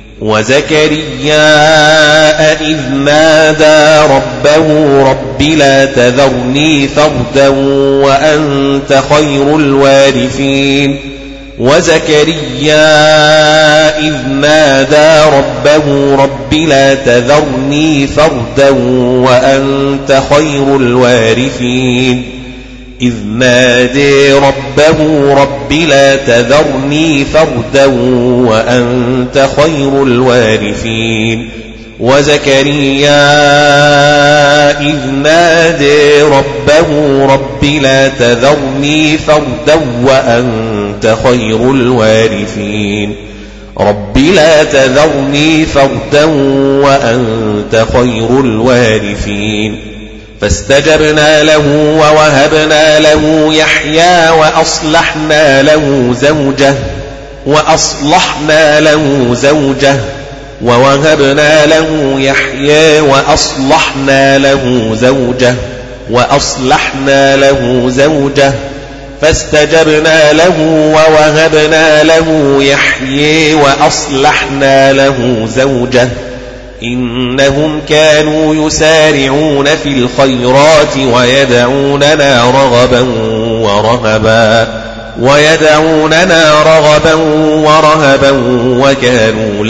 وزكريا إذ نادى ربه رب لا تذرني فردا وأنت خير الوارثين. وزكريا إذ نادى ربه رب لا تذرني فردا وأنت خير الوارثين. إذ نادى ربه رب لا تذرني فردا وأنت خير الوارثين. وزكريا إذ نادى ربه رب لا تذرني فردا وأنت خير الوارثين. رب لا تذرني فردا وأنت خير الوارثين. فاستجبنا له ووهبنا له يحيى وأصلحنا له زوجه ووهبنا له يحيى وأصلحنا له زوجه فاستجبنا له ووهبنا له يحيى وأصلحنا له زوجه إنهم كانوا يسارعون في الخيرات ويدعوننا رغبا ورهبا وكانوا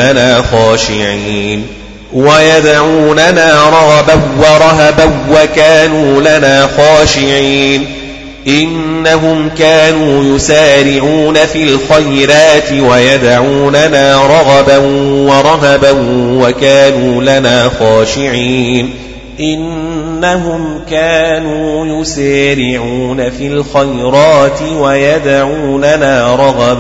لنا خاشعين. إنهم كانوا يسارعون في الخيرات ويدعوننا رغبا ورهبا وكانوا لنا خاشعين. إنهم كانوا يسارعون في الخيرات ويدعوننا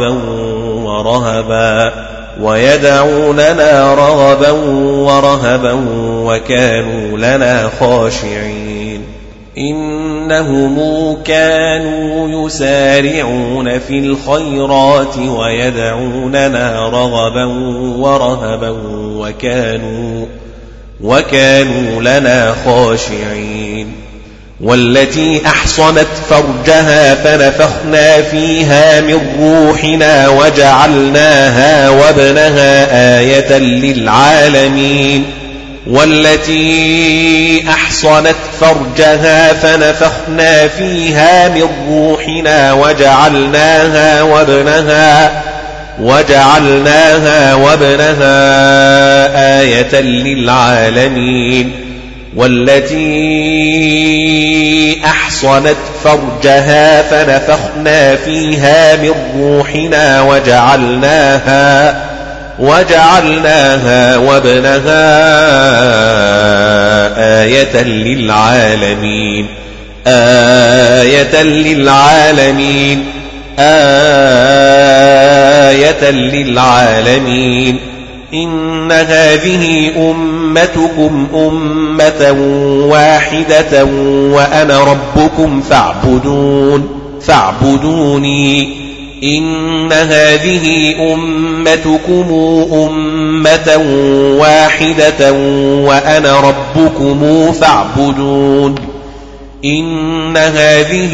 رغبا ورهبا وكانوا لنا خاشعين. إنهم كانوا يسارعون في الخيرات ويدعوننا رغبا ورهبا وكانوا لنا خاشعين. والتي أحصنت فرجها فنفخنا فيها من روحنا وجعلناها وابنها آية للعالمين. والتي أحصنت فرجها فنفخنا فيها من روحنا وجعلناها وابنها آية للعالمين والتي أحصنت فرجها فنفخنا فيها من روحنا وجعلناها وابنها آية للعالمين إن هذه أمتكم أمة واحدة وأنا ربكم فاعبدوني إن هذه أمتكم أمة واحدة وأنا ربكم فاعبدون إن هذه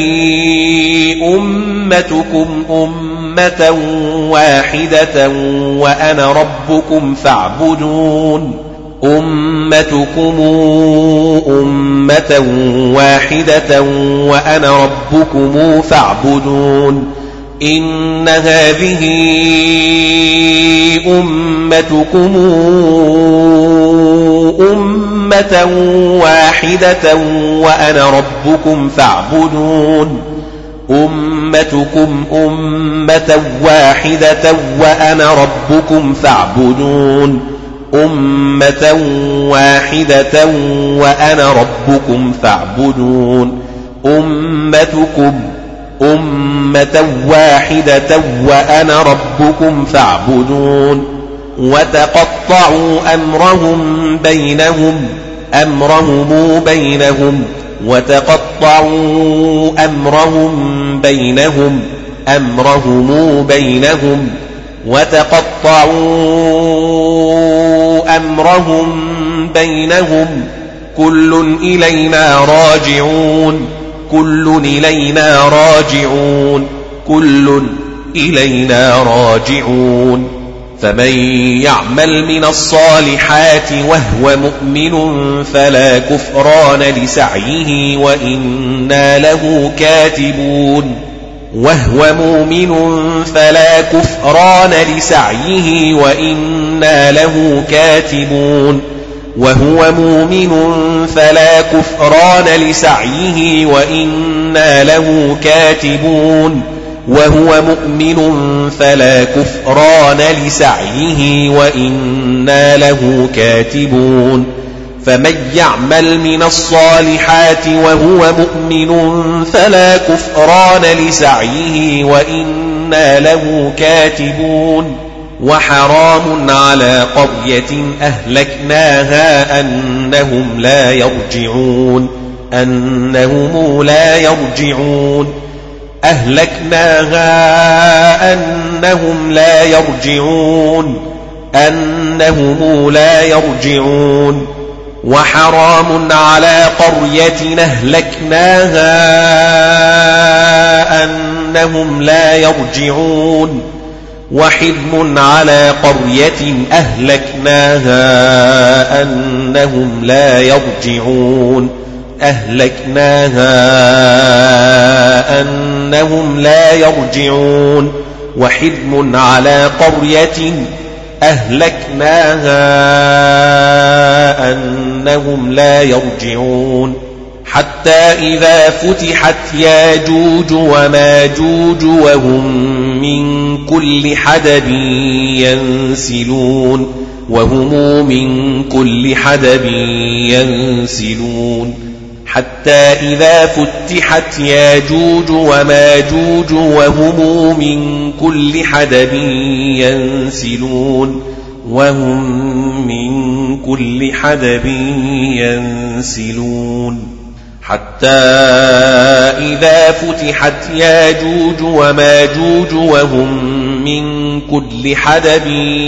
أمتكم أمة واحدة وأنا ربكم فاعبدون أمتكم أمة واحدة وأنا ربكم فاعبدون إن هذه أمتكم أمة واحدة وأنا ربكم فاعبدون أمتكم أمة واحدة وأنا ربكم فاعبدون أمة واحدة وأنا ربكم فاعبدون أمتكم أمة واحدة وأنا ربكم فاعبدون وتقطعوا أمرهم بينهم وتقطعوا أمرهم بينهم كل إلينا راجعون فمن يعمل من الصالحات وهو مؤمن فلا كفران لسعيه وإنا له كاتبون وهو مؤمن فلا كفران لسعيه وإنا له كاتبون فمن يعمل من الصالحات وهو مؤمن فلا كفران لسعيه وإنا له كاتبون وحرام على قرية أهلكناها أنهم لا يرجعون وحرام على قرية أهلكناها أنهم لا يرجعون وحرم على قرية أهلكناها أنهم لا يرجعون وحرم على قرية أهلكناها أنهم لا يرجعون حتى إذا فتحت ياجوج وماجوج وهم من كل حدب ينسلون حتى إذا فتحت ياجوج وماجوج وهم من كل حدب ينسلون حتى إذا فتحت ياجوج وماجوج وهم من كل حدب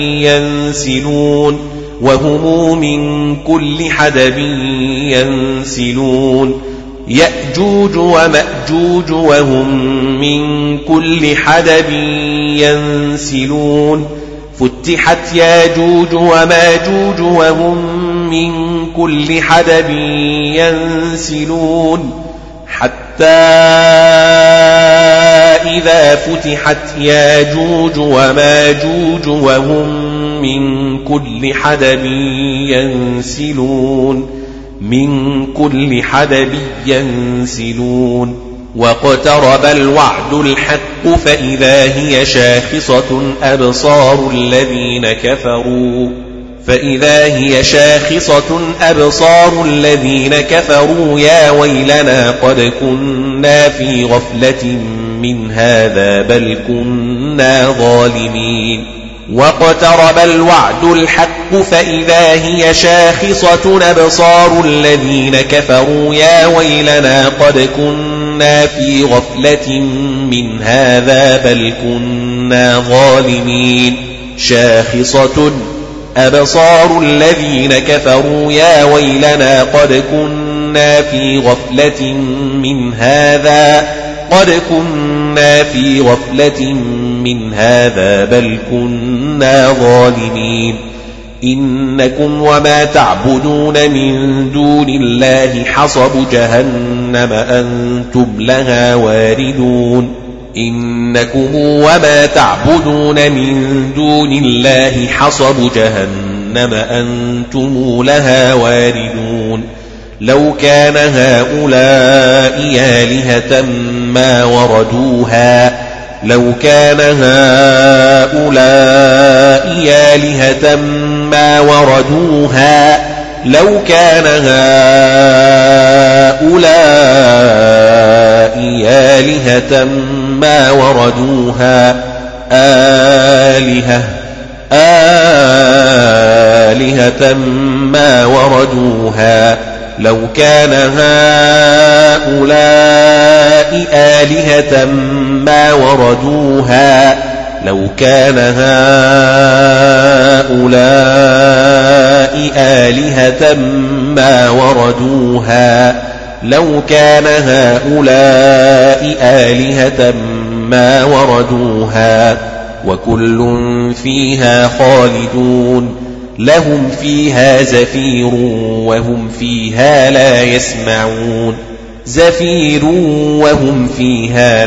ينسلون يأجوج ومأجوج وهم من كل حدب ينسلون فتحت ياجوج وماجوج وهم من كل حدب ينسلون حتى إذا فتحت ياجوج وماجوج وهم من كل حدب ينسلون واقترب الوعد الحق فإذا هي شاخصة أبصار الذين كفروا يا ويلنا قد كنا في غفلة من هذا بل كنا ظالمين واقترب الوعد الحق فإذا هي شاخصة أبصار الذين كفروا يا ويلنا قد كنا في غفلة من هذا بل كنا ظالمين شاخصة أبصار الذين كفروا يا ويلنا قد كنا في غفلة من هذا بل كنا ظالمين إنكم وما تعبدون من دون الله حصب جهنم أنتم لها واردون إنكم وما تعبدون من دون الله حصب جهنم أنتم لها واردون لو كان هؤلاء آلهة ما وردوها وكل فيها خالدون لهم فيها زفير وهم فيها لا يسمعون زفير وهم فيها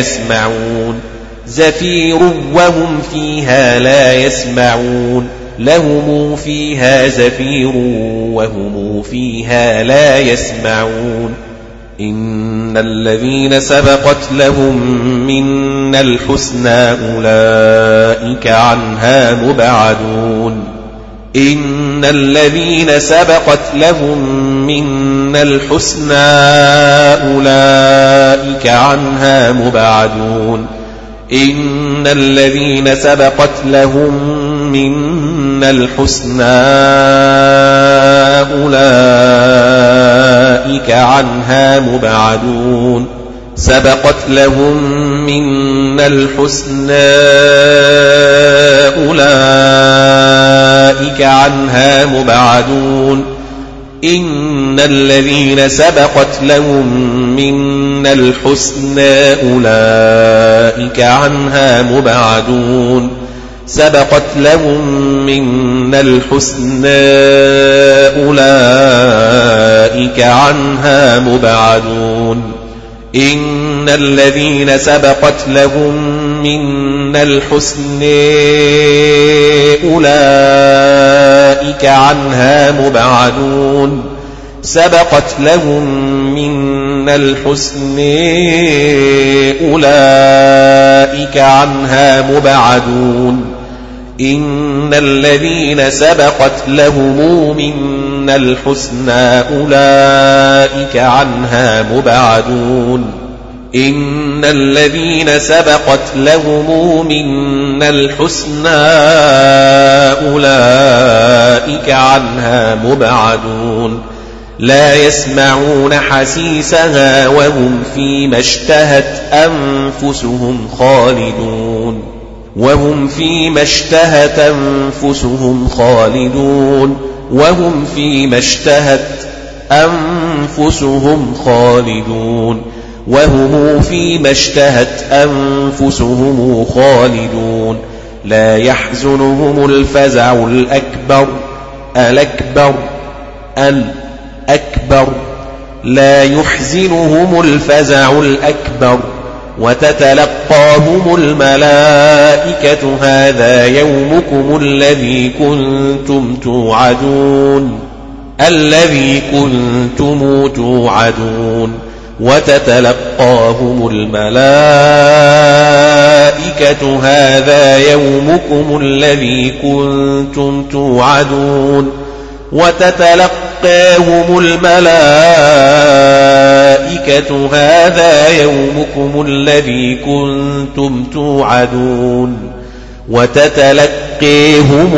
لا يسمعون لهم فيها زفير وهم فيها لا يسمعون إن الذين سبقت لهم منا الحسنى أولئك عنها مبعدون إن الذين سبقت لهم منا الحسنى أولئك عنها مبعدون إن الذين سبقت لهم منا الحسنى أولئك عنها مبعدون سبقت لهم منا الحسنى أولئك عنها مبعدون إن الذين سبقت لهم منا الحسنى أولئك عنها مبعدون سبقت لهم منا الحسنى أولئك عنها مبعدون إن الذين سبقت لهم منا الحسنى أولئك عنها مبعدون سبقت لهم منا الحسنى أولئك عنها مبعدون إن الذين سبقت لهم منا الحسنى أولئك عنها مبعدون إن الذين سبقت لهم منا الحسنى أولئك عنها مبعدون لا يسمعون حسيسها وهم فيما اشتهت أنفسهم خالدون وهم فيما اشتهت أنفسهم خالدون وهم فيما اشتهت أنفسهم خالدون وهم فيما اشتهت أنفسهم خالدون لا يحزنهم الفزع الأكبر الأكبر لا يحزنهم الفزع الأكبر وتتلقاهم الملائكة هذا يومكم الذي كنتم توعدون وتتلقاهم الملائكة هذا يومكم الذي كنتم توعدون وتتلقاهم الملائكة هذا يومكم الذي كنتم توعدون وتتلقاهم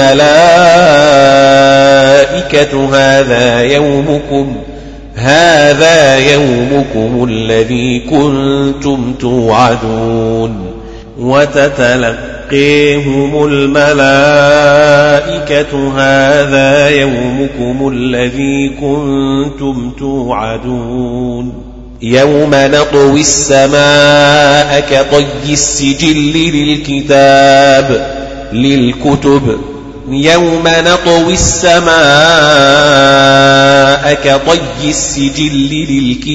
الملائكة هذا يومكم الذي كنتم توعدون وتتلقاهم الملائكة هذا يومكم الذي كنتم توعدون يوم نطوي السماء كطي السجل للكتب يوم نطوي السماء كطي السجل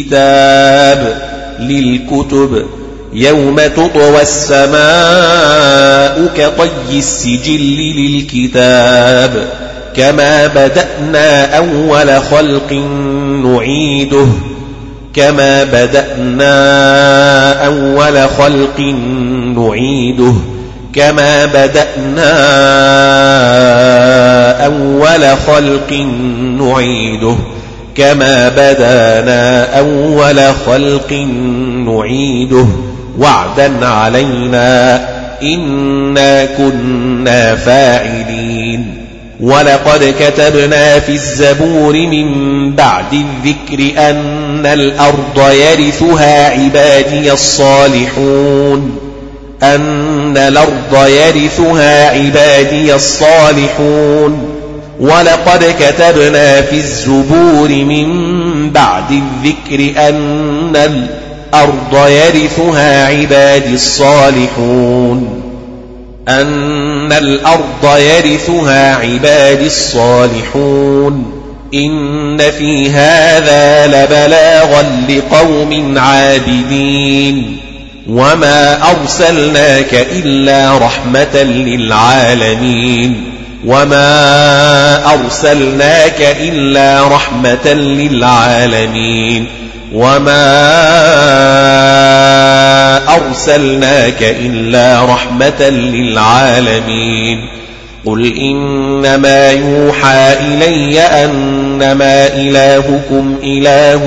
للكتب يوم تطوى السماء كطي السجل للكتاب كما بدأنا أول خلق نعيده كما بدأنا أول خلق نعيده وعدا علينا إنا كنا فاعلين ولقد كتبنا في الزبور من بعد الذكر أن الأرض يرثها عبادي الصالحون ولقد كتبنا في الزبور من بعد الذكر أن الأرض يرثها عبادي الصالحون إن في هذا لبلاغا لقوم عابدين وما أرسلناك إلا رحمة للعالمين قل إنما يوحى إلي أنما إلهكم إله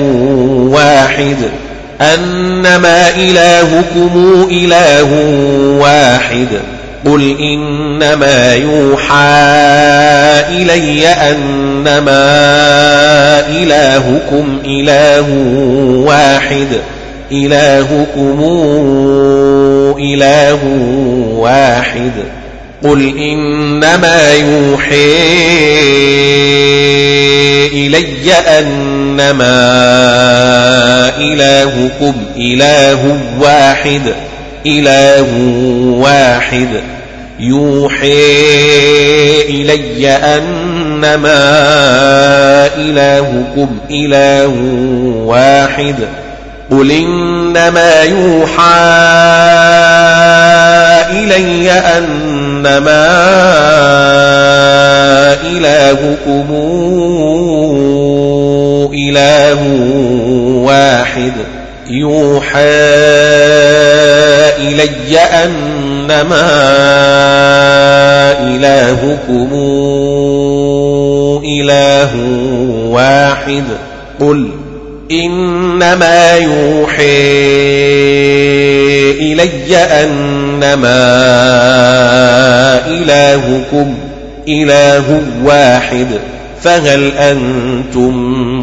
واحد قل إنما يوحى إلي أنما إلهكم إله واحد قل إنما يوحى إلي أنما إلهكم إله واحد يوحي إلي أنما إلهكم إله واحد قل إنما يوحى إلي أنما إلهكم إله واحد يوحى إلي أنما إلهكم إله واحد قل إنما يوحى إلي أنما إلهكم إله واحد فهل أنتم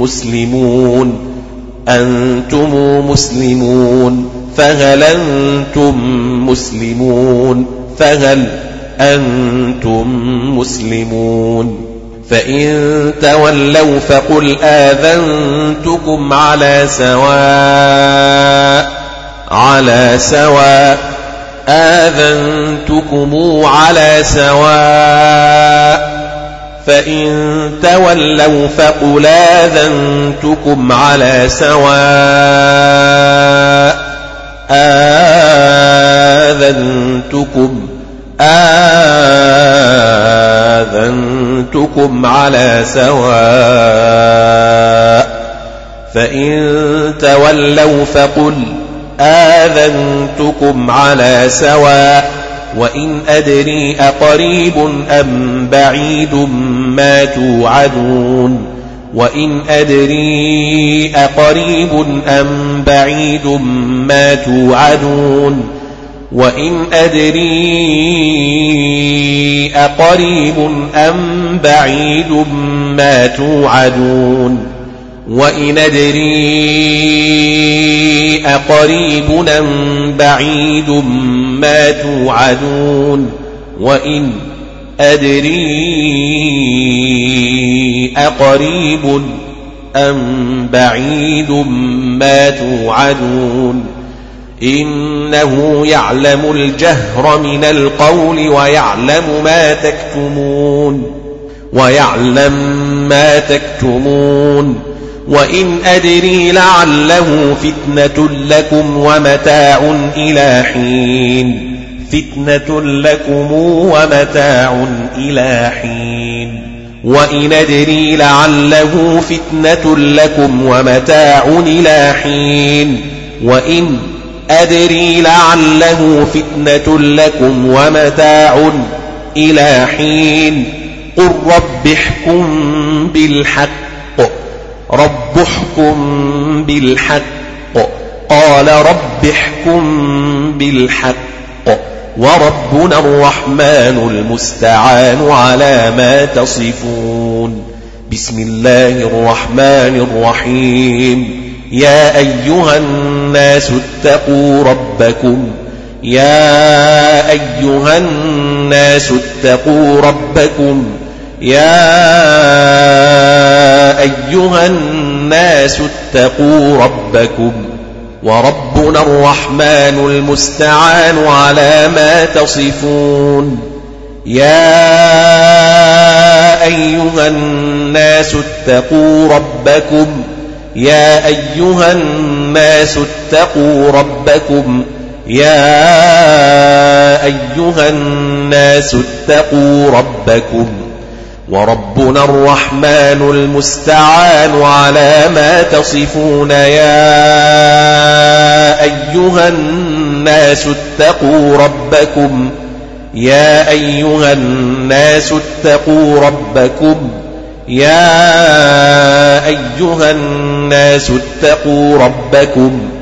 مسلمون فإن تولوا فقل آذنتكم على سواء فإن تولوا فقل آذنتكم على سواء آذنتكم على سواء فإن تولوا فقل آذنتكم على سواء وإن أدري أقريب أم بعيد ما توعدون وإن أدري أقريب أم بعيد ما توعدون وإن أدري أقريب أم بعيد ما توعدون وإن أدري أقريب أم بعيد ما توعدون وإن أدري أقريب أم بعيد ما توعدون إنه يعلم الجهر من القول ويعلم ما تكتمون وإن أدري لعله فتنة لكم ومتاع إلى حين وإن أدري لعله فتنة لكم ومتاع إلى حين وإن أدري لعله فتنة لكم ومتاع إلى حين قل رب احكم بالحق قال رب احكم بالحق وربنا الرحمن المستعان على ما تصفون بسم الله الرحمن الرحيم يا أيها الناس اتقوا ربكم وربنا الرحمن المستعان على ما تصفون يا أيها الناس اتقوا ربكم يا أيها الناس اتقوا ربكم وربنا الرحمن المستعان على ما تصفون يا أيها الناس اتقوا ربكم يا أيها الناس اتقوا ربكم يا أيها الناس اتقوا ربكم